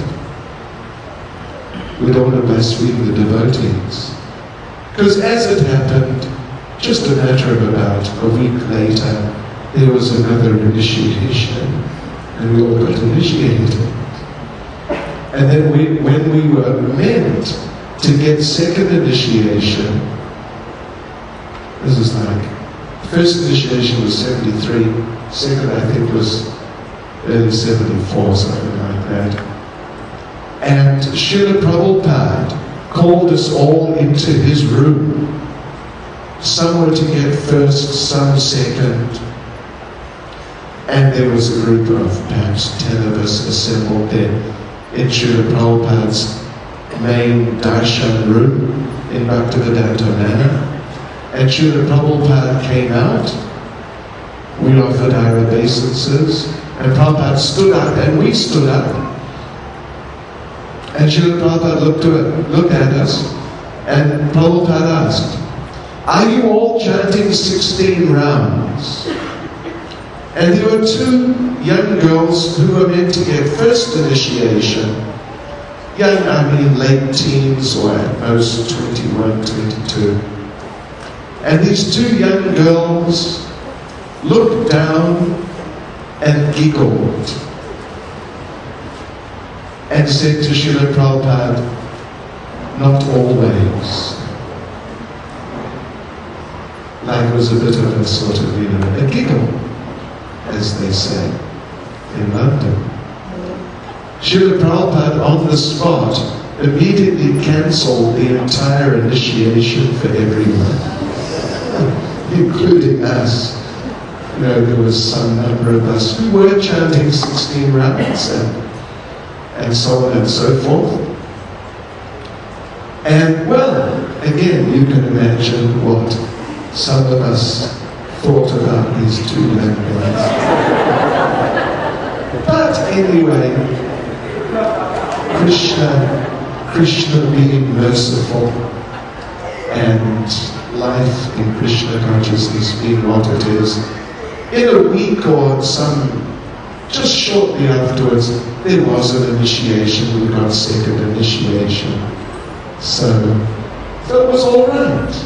We don't want to blaspheme the devotees. Because as it happened, just a matter of about a week later, there was another initiation, and we all got initiated. And then we, when we were meant to get second initiation, this is like, first initiation was seventy-three, second I think was early seventy-four, something like that. And Srila Prabhupada called us all into his room. Some were to get first, some second. And there was a group of perhaps ten of us assembled there in Srila Prabhupada's main darshan room in Bhaktivedanta Manor. And Srila Prabhupada came out. We offered our obeisances, and Prabhupada stood up, and we stood up. And Srila Prabhupada looked, to it, looked at us, and Prabhupada asked, are you all chanting sixteen rounds? And there were two young girls who were meant to get first initiation. Young, I mean late teens, or at most twenty-one, twenty-two. And these two young girls looked down and giggled and said to Srila Prabhupada, not always. Like it was a bit of a sort of, you know, a giggle, as they say in London. Srila Prabhupada on the spot immediately cancelled the entire initiation for everyone, including us. You know, there was some number of us who were chanting sixteen rounds and, and so on and so forth. And well, again, you can imagine what some of us thought about these two young guys. But anyway, Krishna, Krishna being merciful, and life in Krishna consciousness being what it is, in a week or some, just shortly afterwards, there was an initiation. We got second initiation. So, so it was all right.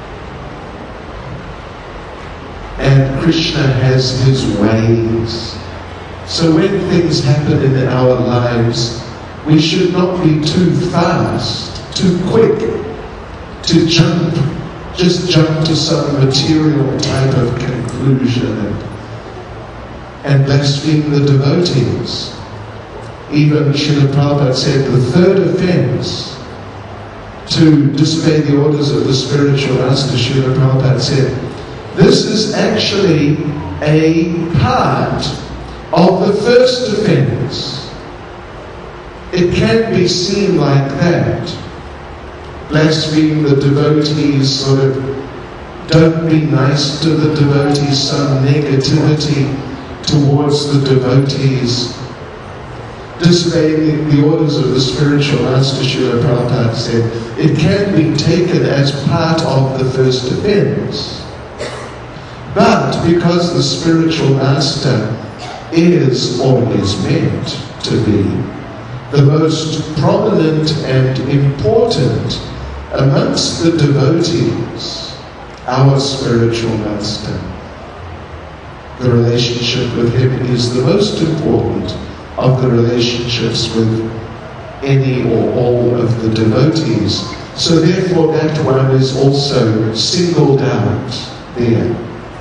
And Krishna has his ways. So when things happen in our lives, we should not be too fast, too quick to jump, just jump to some material type of conclusion and, and blaspheme the devotees. Even Srila Prabhupada said the third offense to disobey the orders of the spiritual master, Srila Prabhupada said, this is actually a part of the first offense. It can be seen like that. Blaspheme the devotees, sort of, don't be nice to the devotees, some negativity towards the devotees. Disobeying the orders of the spiritual master, Srila Prabhupada said, it can be taken as part of the first offense. But because the spiritual master is or is meant to be the most prominent and important amongst the devotees, our spiritual master, the relationship with him is the most important of the relationships with any or all of the devotees. So therefore that one is also singled out there.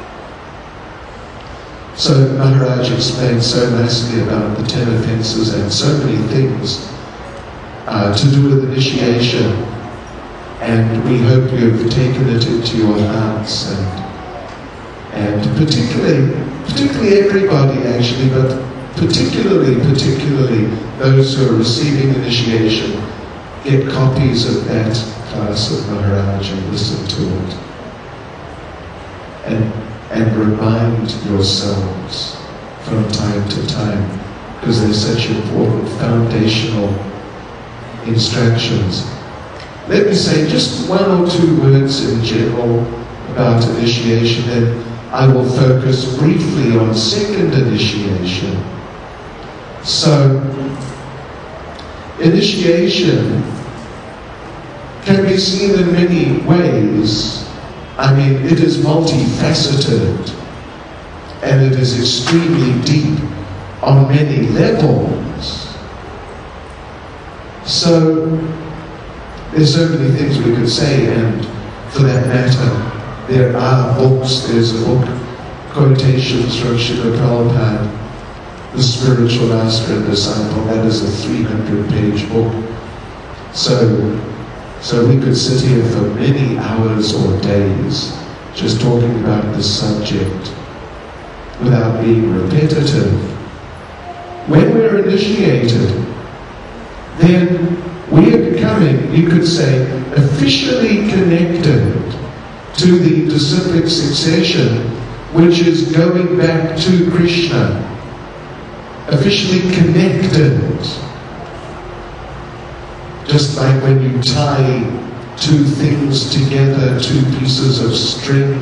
So Maharaj explained so nicely about the ten offences and so many things uh, to do with initiation, and we hope you've taken it into your hearts, and and particularly, particularly everybody actually, but particularly, particularly those who are receiving initiation, get copies of that class of Maharaj and listen to it. And and remind yourselves from time to time, because they're such important foundational instructions. Let me say just one or two words in general about initiation, then I will focus briefly on second initiation. So, initiation can be seen in many ways. I mean, it is multifaceted, and it is extremely deep on many levels. So, there's so many things we could say, and for that matter, there are books. There's a book, Quotations from Srila Prabhupada, The Spiritual Master and Disciple. That is a three hundred page book. So, So we could sit here for many hours or days just talking about this subject without being repetitive. When we're initiated, then we are becoming, you could say, officially connected to the disciplic succession, which is going back to Krishna. Officially connected. just like when you tie two things together, two pieces of string,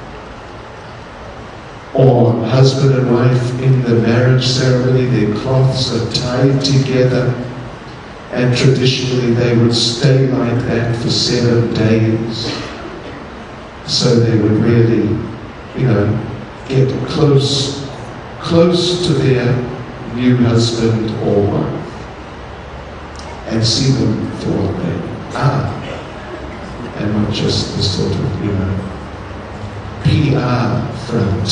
or husband and wife in the marriage ceremony, their cloths are tied together, and traditionally they would stay like that for seven days. So they would really, you know, get close, close to their new husband or wife, and see them for what they are, and not just the sort of, you know, P R front.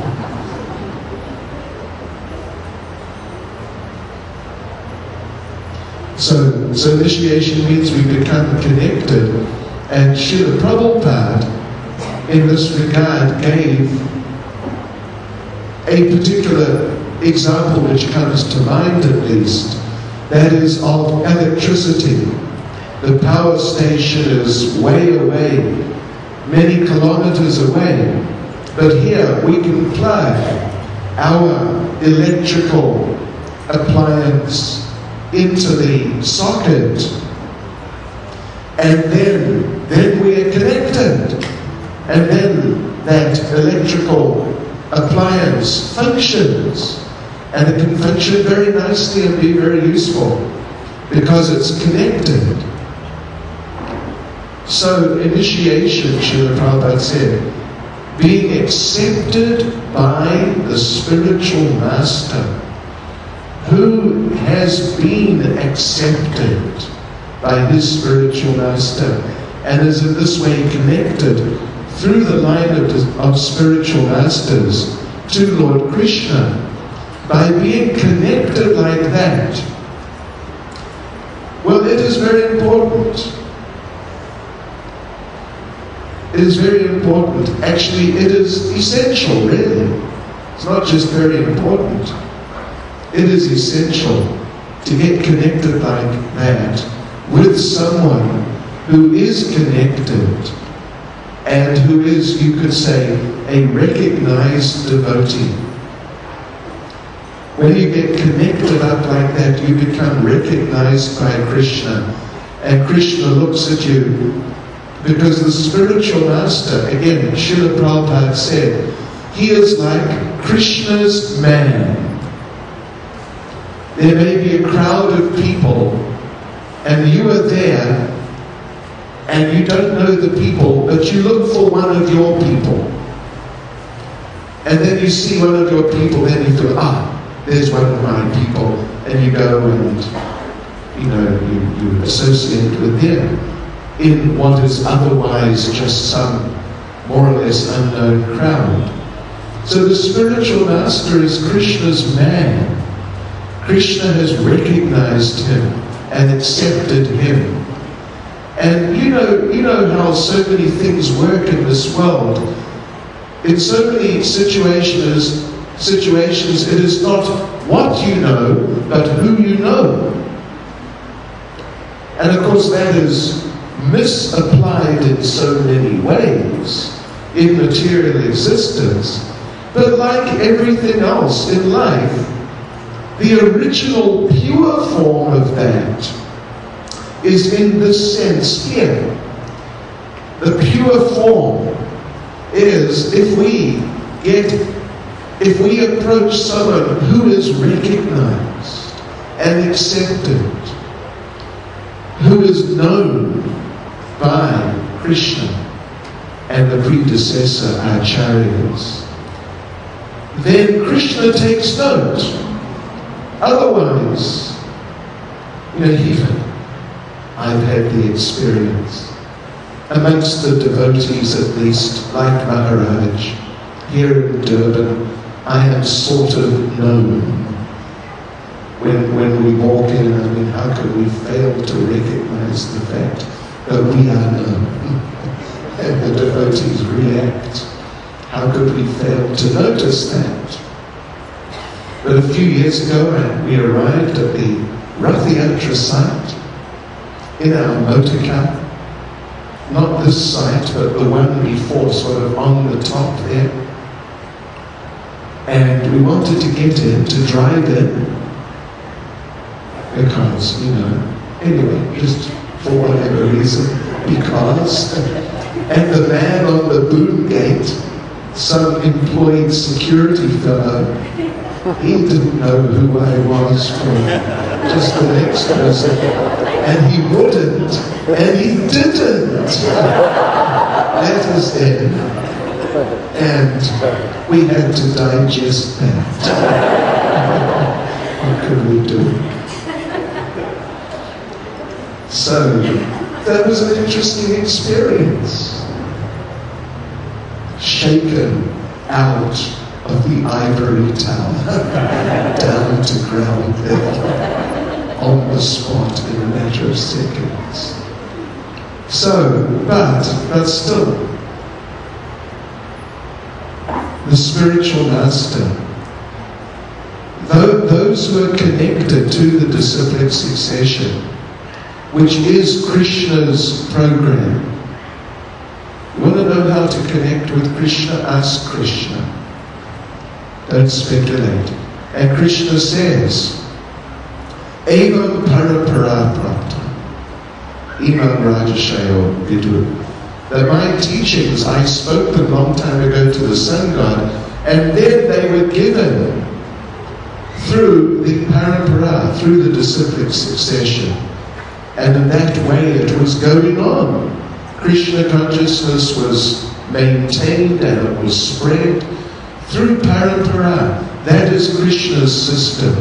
so, so initiation means we become connected, and Srila Prabhupada, in this regard, gave a particular example which comes to mind at least, that is of electricity. The power station is way away, many kilometers away, but here we can plug our electrical appliance into the socket, and then, then we are connected, and then that electrical appliance functions, and it can function very nicely and be very useful because it's connected. So initiation, Srila Prabhupada said, being accepted by the spiritual master who has been accepted by his spiritual master and is in this way connected through the line of, of spiritual masters to Lord Krishna. By being connected like that, well, it is very important. It is very important. Actually, it is essential, really. It's not just very important. It is essential to get connected like that with someone who is connected and who is, you could say, a recognized devotee. When you get connected up like that, you become recognized by Krishna, and Krishna looks at you, because the spiritual master, again, Srila Prabhupada said, he is like Krishna's man. There may be a crowd of people, and you are there, and you don't know the people, but you look for one of your people. And then you see one of your people, then you feel, ah, there's one of my people, and you go and, you know, you, you associate with them in what is otherwise just some more or less unknown crowd. So the spiritual master is Krishna's man. Krishna has recognized him and accepted him. And you know, you know how so many things work in this world. In so many situations, situations, it is not what you know, but who you know. And of course that is misapplied in so many ways in material existence. But like everything else in life, the original pure form of that is in this sense here. The pure form is if we get, if we approach someone who is recognized and accepted, who is known by Krishna and the predecessor acharyas, then Krishna takes note. Otherwise, you know, even I've had the experience amongst the devotees, at least, like Maharaj, here in Durban, I am sort of known. When, when we walk in, I mean, how can we fail to recognize the fact that we are known? And the devotees react. How could we fail to notice that? But a few years ago, we arrived at the Rath Yatra site in our motor car. Not this site, but the one before, sort of on the top there. And we wanted to get in, to drive in, because, you know, Anyway, just for whatever reason, because. And the man on the boom gate, some employed security fellow, he didn't know who I was from just the next person. And he wouldn't, and he didn't let us in. And we had to digest that. What could we do? So, that was an interesting experience. Shaken out of the ivory tower, down to ground level, on the spot in a matter of seconds. So, but, but still, the spiritual master, those who are connected to the disciplic succession, which is Krishna's program. You want to know how to connect with Krishna? Ask Krishna. Don't speculate. And Krishna says, Evam parapara prapta, imam rajashayo vidu. That my teachings, I spoke them a long time ago to the sun god, and then they were given through the parapara, through the disciplic succession. And in that way it was going on. Krishna consciousness was maintained and it was spread through parampara. That is Krishna's system.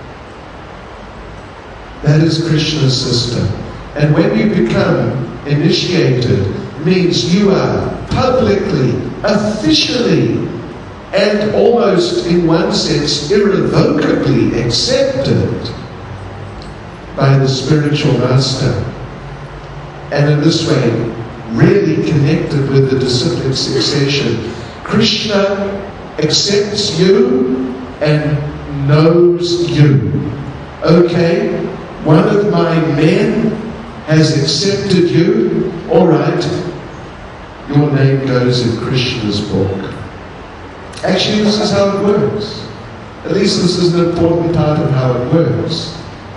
That is Krishna's system. And when you become initiated, means you are publicly, officially, and almost in one sense irrevocably accepted by the spiritual master, and in this way really connected with the disciplic succession. Krishna accepts you and knows you. Okay, one of my men has accepted you, all right, your name goes in Krishna's book. Actually, this is how it works. At least this is an important part of how it works.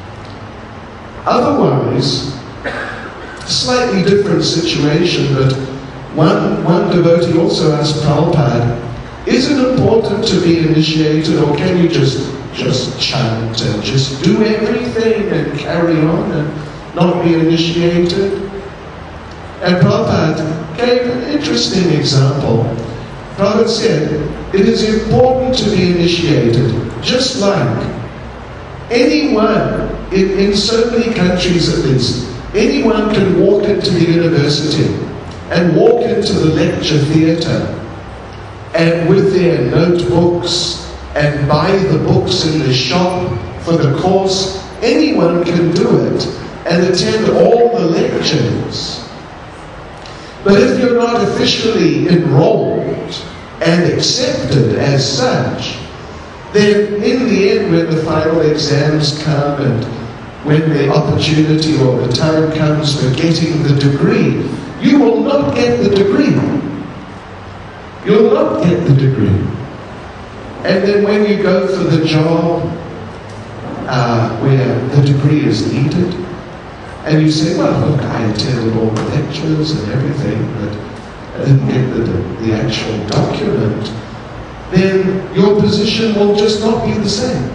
Otherwise, slightly different situation, but one, one devotee also asked Prabhupada, is it important to be initiated, or can you just, just chant and just do everything and carry on and not be initiated? And Prabhupada gave an interesting example. Prabhupada said, it is important to be initiated, just like anyone, in, in so many countries at least, anyone can walk into the university and walk into the lecture theatre and with their notebooks and buy the books in the shop for the course. Anyone can do it and attend all the lectures. But if you're not officially enrolled and accepted as such, then in the end, when the final exams come and when the opportunity or the time comes for getting the degree, you will not get the degree. You'll not get the degree. And then when you go for the job uh, where the degree is needed, and you say, well, look, I attended all the lectures and everything, but I didn't get the, the actual document, then your position will just not be the same.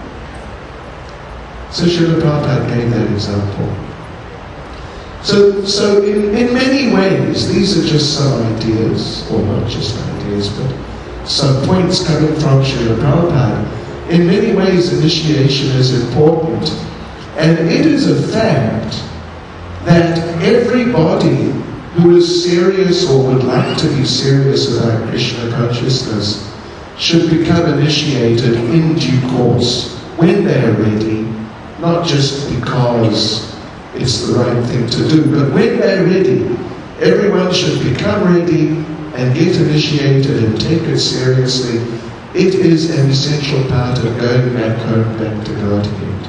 So Srila Prabhupada gave that example. So, so in, in many ways, these are just some ideas, or not just ideas, but some points coming from Srila Prabhupada. In many ways, initiation is important. And it is a fact that everybody who is serious or would like to be serious about Krishna consciousness should become initiated in due course, when they are ready, not just because it's the right thing to do, but when they're ready. Everyone should become ready and get initiated and take it seriously. It is an essential part of going back home, back to Godhead.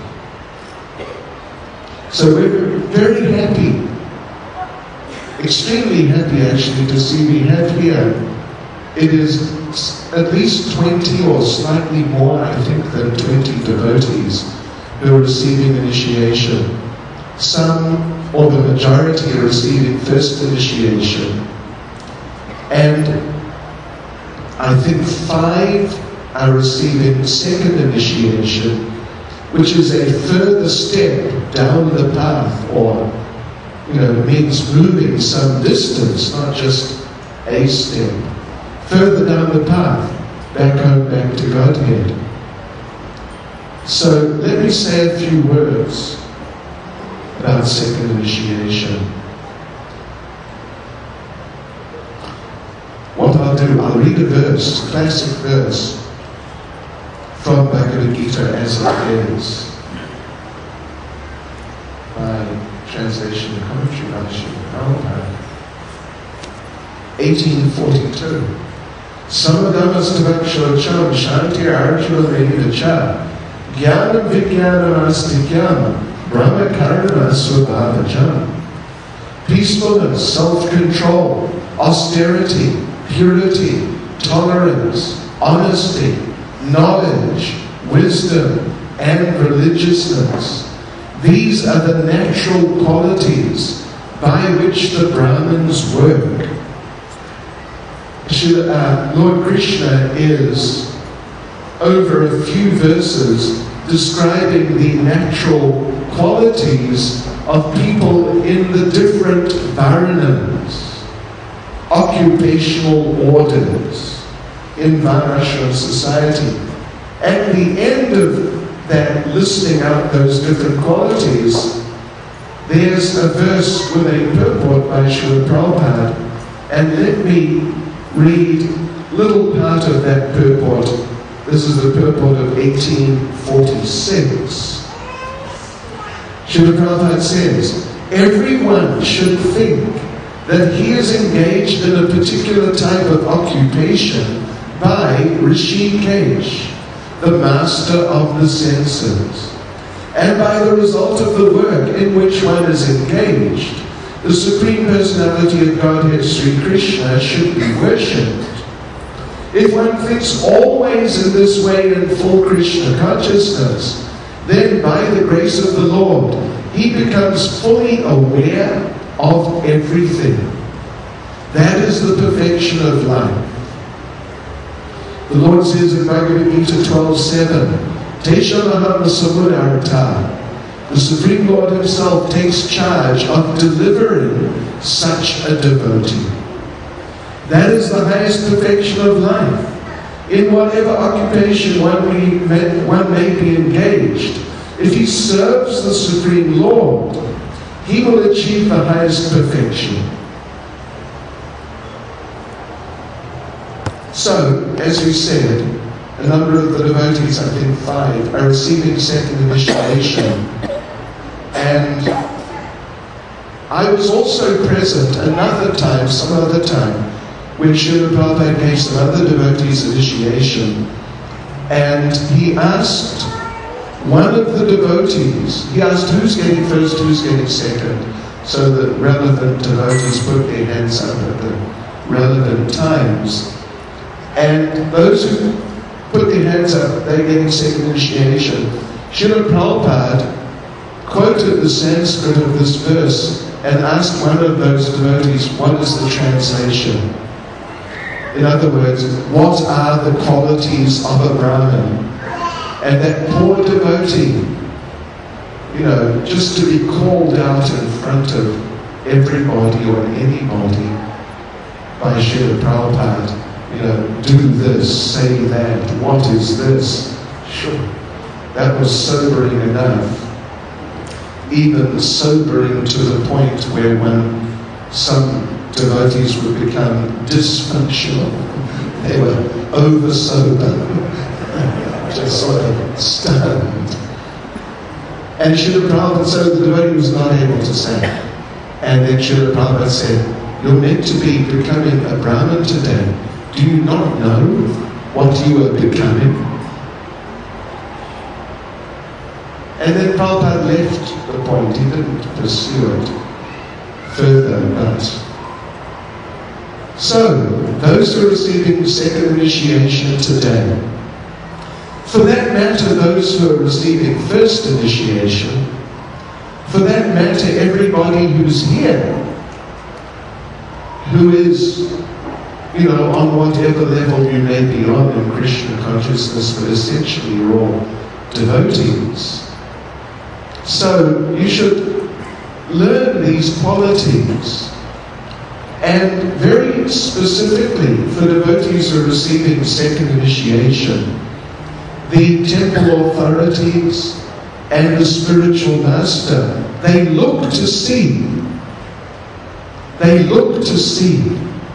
So we're very happy, extremely happy actually, to see we have here. It is at least twenty or slightly more, I think, than twenty devotees who are receiving initiation. some, or the majority, are receiving first initiation, and I think five are receiving second initiation, which is a further step down the path, or, you know, means moving some distance, not just a step, further down the path, back home, back to Godhead. So let me say a few words about second initiation. What I'll do, I'll read a verse, a classic verse, from Bhagavad Gita as it is, by translation and commentary by Srila Prabhupada. eighteen forty-two. Samadhamastavakshocham shanti arjuna meditacha jnanam vijnanam astikyam brahma karana svabhavajam. Peacefulness, self-control, austerity, purity, tolerance, honesty, knowledge, wisdom, and religiousness. These are the natural qualities by which the Brahmins work. Uh, Lord Krishna is, over a few verses, describing the natural qualities of people in the different varnas, occupational orders in Varnashram society. At the end of that, listing out those different qualities, there's a verse with a purport by Srila Prabhupada, and let me read little part of that purport. This is the purport of eighteen forty-six. Srila Prabhupada says, everyone should think that he is engaged in a particular type of occupation by Rishikesh, the master of the senses. And by the result of the work in which one is engaged, the Supreme Personality of Godhead, Sri Krishna, should be worshipped. If one thinks always in this way in full Krishna consciousness, then by the grace of the Lord, he becomes fully aware of everything. That is the perfection of life. The Lord says in Bhagavad Gita twelve seven, Teshamaham Samudarta. The Supreme Lord Himself takes charge of delivering such a devotee. That is the highest perfection of life. In whatever occupation one may, one may be engaged, if he serves the Supreme Lord, he will achieve the highest perfection. So, as we said, a number of the devotees, I think five, are receiving second initiation. And I was also present another time, some other time, when Srila Prabhupada gave some other devotees initiation. And he asked one of the devotees, he asked who's getting first, who's getting second, so that relevant devotees put their hands up at the relevant times. And those who put their hands up, they're getting second initiation. Srila Prabhupada quoted the Sanskrit of this verse and asked one of those devotees, what is the translation? In other words, what are the qualities of a Brahmin? And that poor devotee, you know, just to be called out in front of everybody or anybody by Srila Prabhupada, you know, do this, say that, what is this? Sure, that was sobering enough. Even sobering to the point where when some devotees would become dysfunctional, they were over sober, just sort of stunned. And Srila Prabhupada, so the devotee was not able to say. And then Srila Prabhupada said, you're meant to be becoming a Brahmin today. Do you not know what you are becoming? And then Prabhupada left the point. He didn't pursue it further. But so, those who are receiving second initiation today, for that matter, those who are receiving first initiation, for that matter, everybody who's here, who is, you know, on whatever level you may be on in Krishna consciousness, but essentially you're all devotees. So you should learn these qualities. And very specifically, for devotees who are receiving second initiation, the temple authorities and the spiritual master, they look to see, they look to see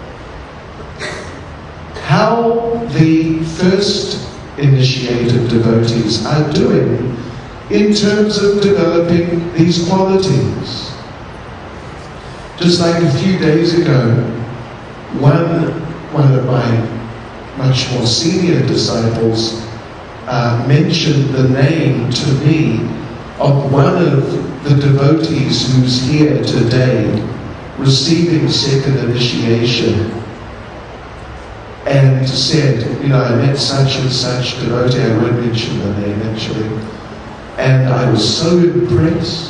how the first initiated devotees are doing in terms of developing these qualities. Just like a few days ago, one, one of my much more senior disciples uh, mentioned the name to me of one of the devotees who's here today receiving second initiation, and said, you know, I met such and such devotee, I won't mention the name actually, and I was so impressed.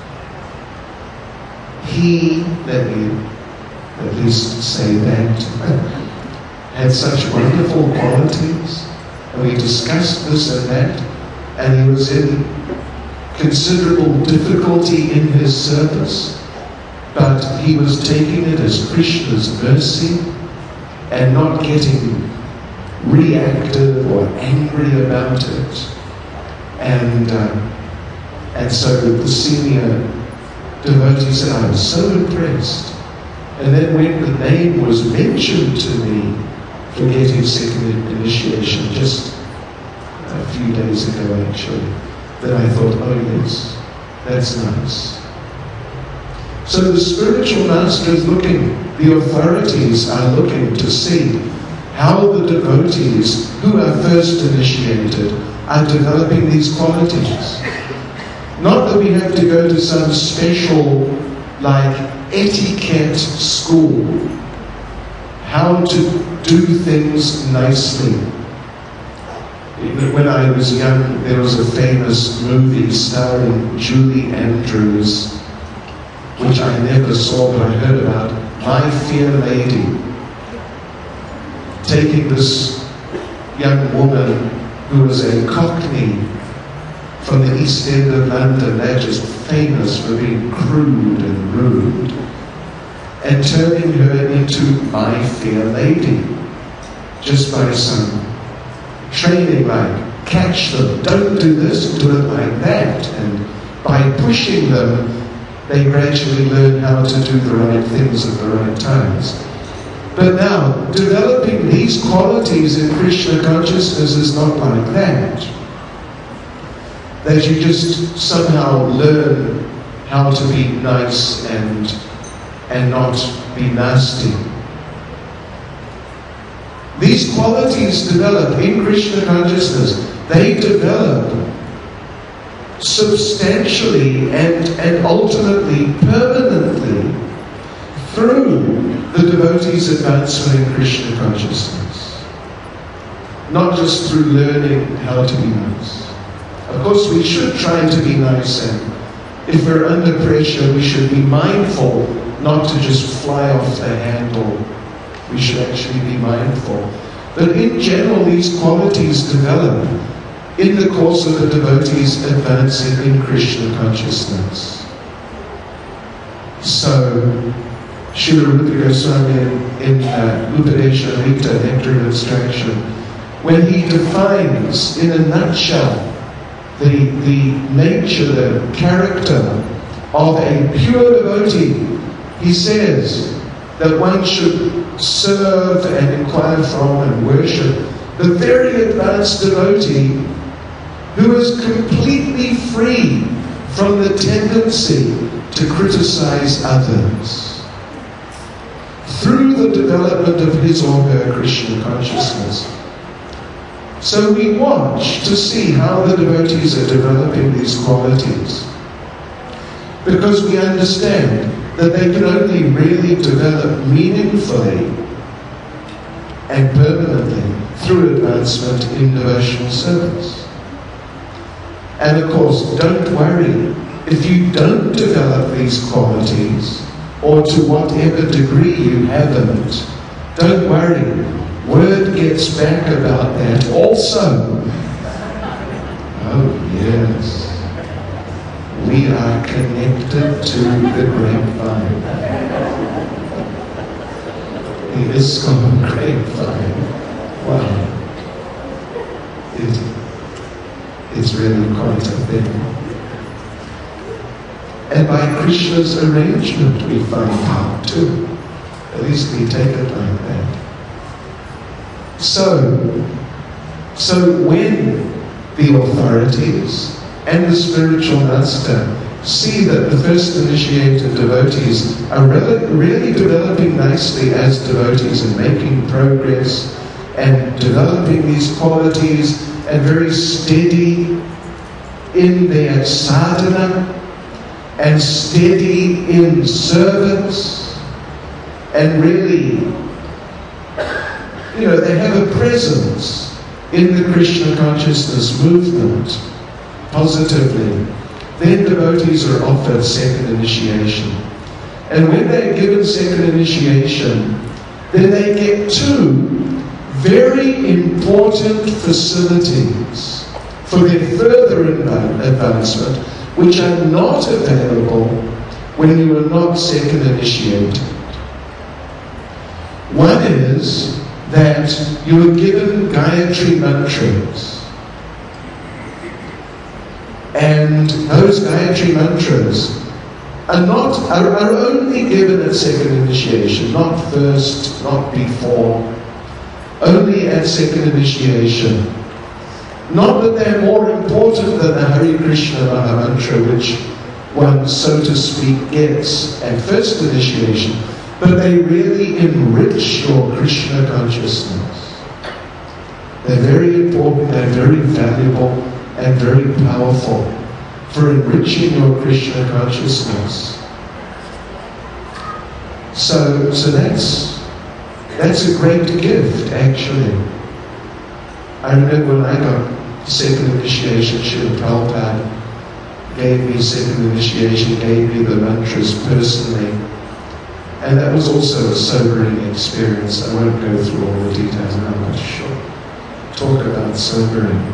He, let me at least say that, had such wonderful qualities, and we discussed this and that, and he was in considerable difficulty in his service, but he was taking it as Krishna's mercy and not getting reactive or angry about it. And, uh, and so the senior devotee said, I was so impressed. And then when the name was mentioned to me for getting second initiation, just a few days ago actually, then I thought, oh yes, that's nice. So the spiritual master is looking, the authorities are looking to see how the devotees who are first initiated are developing these qualities. Not that we have to go to some special, like, etiquette school, how to do things nicely. When I was young, there was a famous movie starring Julie Andrews, which I never saw, but I heard about, My Fair Lady, taking this young woman who was a Cockney from the East End of London, they're just famous for being crude and rude, and turning her into My Fair Lady, just by some training, like, catch them, don't do this, do it like that, and by pushing them, they gradually learn how to do the right things at the right times. But now, developing these qualities in Krishna consciousness is not like that. That you just somehow learn how to be nice and, and not be nasty. These qualities develop in Krishna consciousness. They develop substantially and, and ultimately, permanently, through the devotee's advancement in Krishna consciousness. Not just through learning how to be nice. Of course, we should try to be nice, and if we're under pressure, we should be mindful not to just fly off the handle. We should actually be mindful. But in general, these qualities develop in the course of the devotees advancing in Krishna consciousness. So, Srila Rupa Goswami in, in uh, Upadesha Rita, Nectar of Instruction, when he defines in a nutshell the, the nature, the character of a pure devotee, he says that one should serve and inquire from and worship the very advanced devotee who is completely free from the tendency to criticize others through the development of his or her Krishna consciousness. So we watch to see how the devotees are developing these qualities, because we understand that they can only really develop meaningfully and permanently through advancement in devotional service. And of course, don't worry if you don't develop these qualities, or to whatever degree you haven't, don't worry. Word gets back about that also. Oh yes. We are connected to the grapevine. The ISKCON grapevine. Wow. It, it's really quite a thing. And by Krishna's arrangement we find out too. At least we take it like that. So, so when the authorities and the spiritual master see that the first initiated devotees are really, really developing nicely as devotees and making progress and developing these qualities and very steady in their sadhana and steady in service and really, you know, they have a presence in the Krishna consciousness movement positively, then devotees are offered second initiation. And when they're given second initiation, then they get two very important facilities for their further advancement, which are not available when you are not second initiated. One is that you are given Gayatri mantras. And those Gayatri mantras are not are, are only given at second initiation, not first, not before, only at second initiation. Not that they're more important than the Hare Krishna Maha Mantra, which one, so to speak, gets at first initiation, but they really enrich your Krishna consciousness. They're very important, they're very valuable, and very powerful for enriching your Krishna consciousness. So, so that's that's a great gift, actually. I remember when I got second initiation, Srila Prabhupada gave me second initiation, gave me the mantras personally. And that was also a sobering experience. I won't go through all the details now, but sure. Talk about sobering.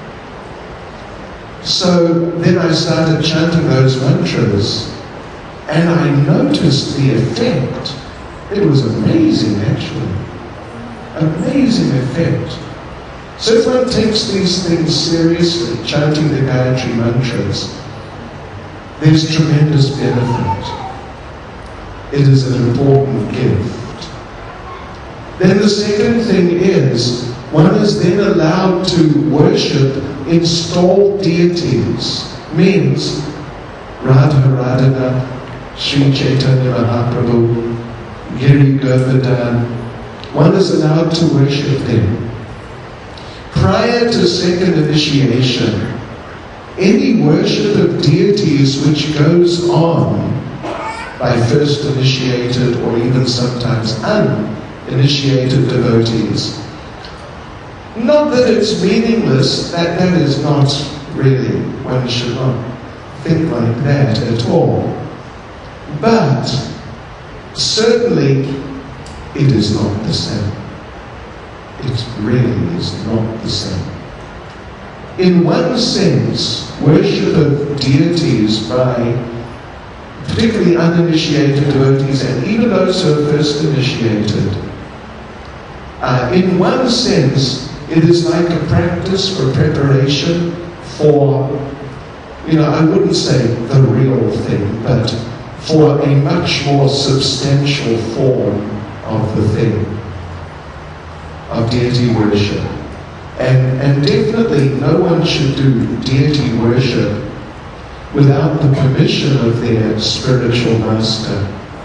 So then I started chanting those mantras, and I noticed the effect. It was amazing, actually. Amazing effect. So if one takes these things seriously, chanting the Gayatri mantras, there's tremendous benefit. It is an important gift. Then the second thing is, one is then allowed to worship installed deities. Means Radha Radhana, Sri Chaitanya Mahaprabhu, Giri Govardhan. One is allowed to worship them. Prior to second initiation, any worship of deities which goes on by first initiated or even sometimes uninitiated devotees, not that it's meaningless, that that is not really, one should not think like that at all. But certainly it is not the same. It really is not the same. In one sense, worship of deities by particularly uninitiated devotees and even those who are first initiated, uh, in one sense, it is like a practice or preparation for, you know, I wouldn't say the real thing, but for a much more substantial form of the thing, of deity worship. And, and definitely no one should do deity worship without the permission of their spiritual master,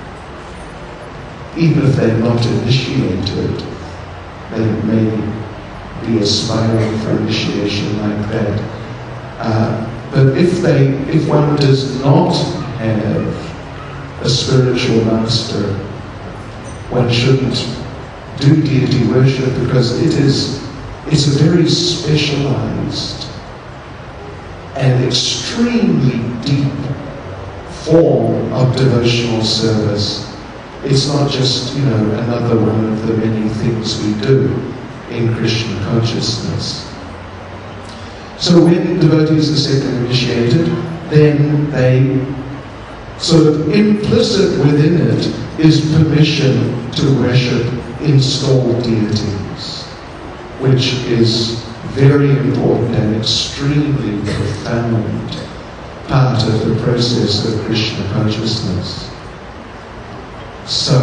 even if they're not initiated. They may be aspiring for initiation like that. Uh, but if they, if one does not have a spiritual master, one shouldn't do deity worship because it is, it's a very specialized and extremely deep form of devotional service. It's not just, you know, another one of the many things we do in Krishna consciousness. So when devotees are second initiated, then they sort of implicit within it is permission to worship installed deities, which is very important and extremely profound part of the process of Krishna consciousness. So,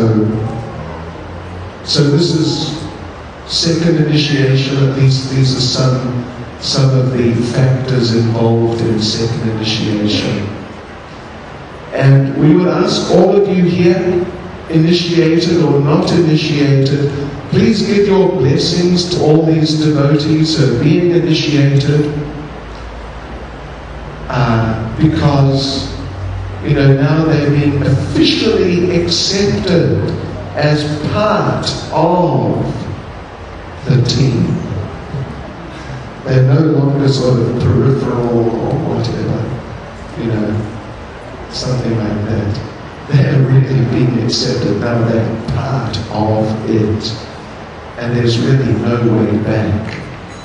so this is second initiation. At least these are some some of the factors involved in second initiation. And we would ask all of you here, initiated or not initiated, please give your blessings to all these devotees who are being initiated, uh, because, you know, now they're being officially accepted as part of the team. They're no longer sort of peripheral or whatever, you know, something like that. They're really being accepted. Now they're part of it. And there's really no way back.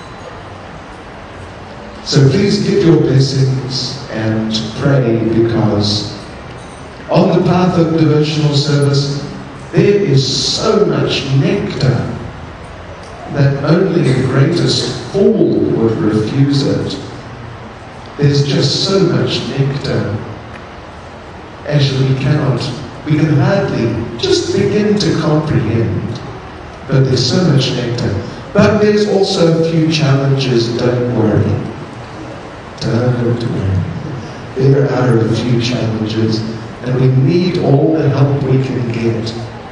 So please give your blessings and pray, because on the path of devotional service, there is so much nectar that only the greatest fool would refuse it. There's just so much nectar. Actually, we cannot, we can hardly just begin to comprehend. But there's so much nectar. But there's also a few challenges, don't worry. Don't worry. There are a few challenges, and we need all the help we can get.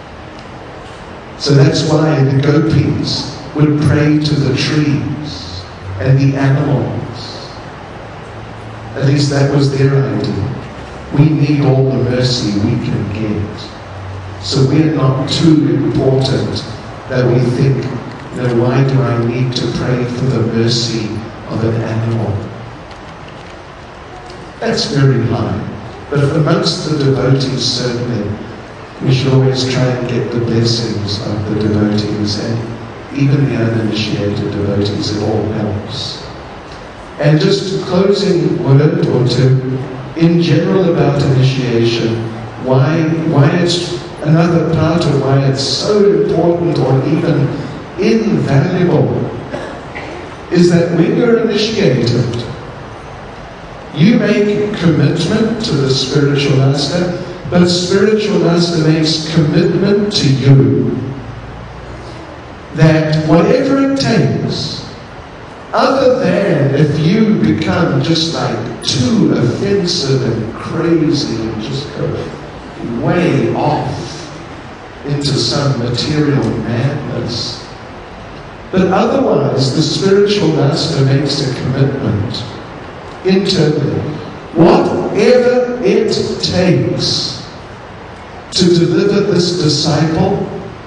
So that's why the gopis would pray to the trees and the animals. At least that was their idea. We need all the mercy we can get. So we're not too important that we think, you know, why do I need to pray for the mercy of an animal? That's very high. But amongst the devotees, certainly, we should always try and get the blessings of the devotees, and even the uninitiated devotees. It all helps. And just a closing word or two, in general about initiation, why, why it's another part of why it's so important or even invaluable is that when you're initiated, you make commitment to the spiritual master, but spiritual master makes commitment to you that whatever it takes, other than if you become just like too offensive and crazy and just go way off into some material madness. But otherwise, the spiritual master makes a commitment internally. Whatever it takes to deliver this disciple,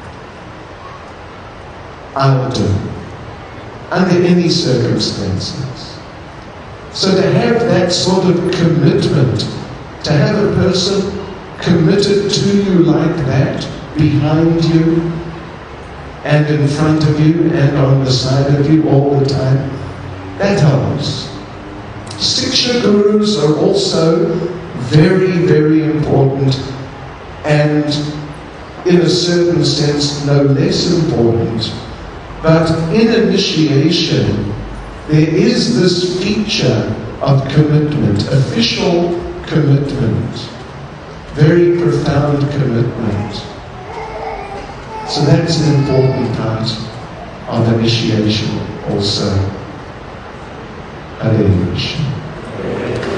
I will do, under any circumstances. So to have that sort of commitment, to have a person committed to you like that, behind you and in front of you and on the side of you all the time, that helps. Siksha gurus are also very, very important, and in a certain sense no less important. But in initiation, there is this feature of commitment, official commitment, very profound commitment. So that's an important part of initiation also. Hare Krishna.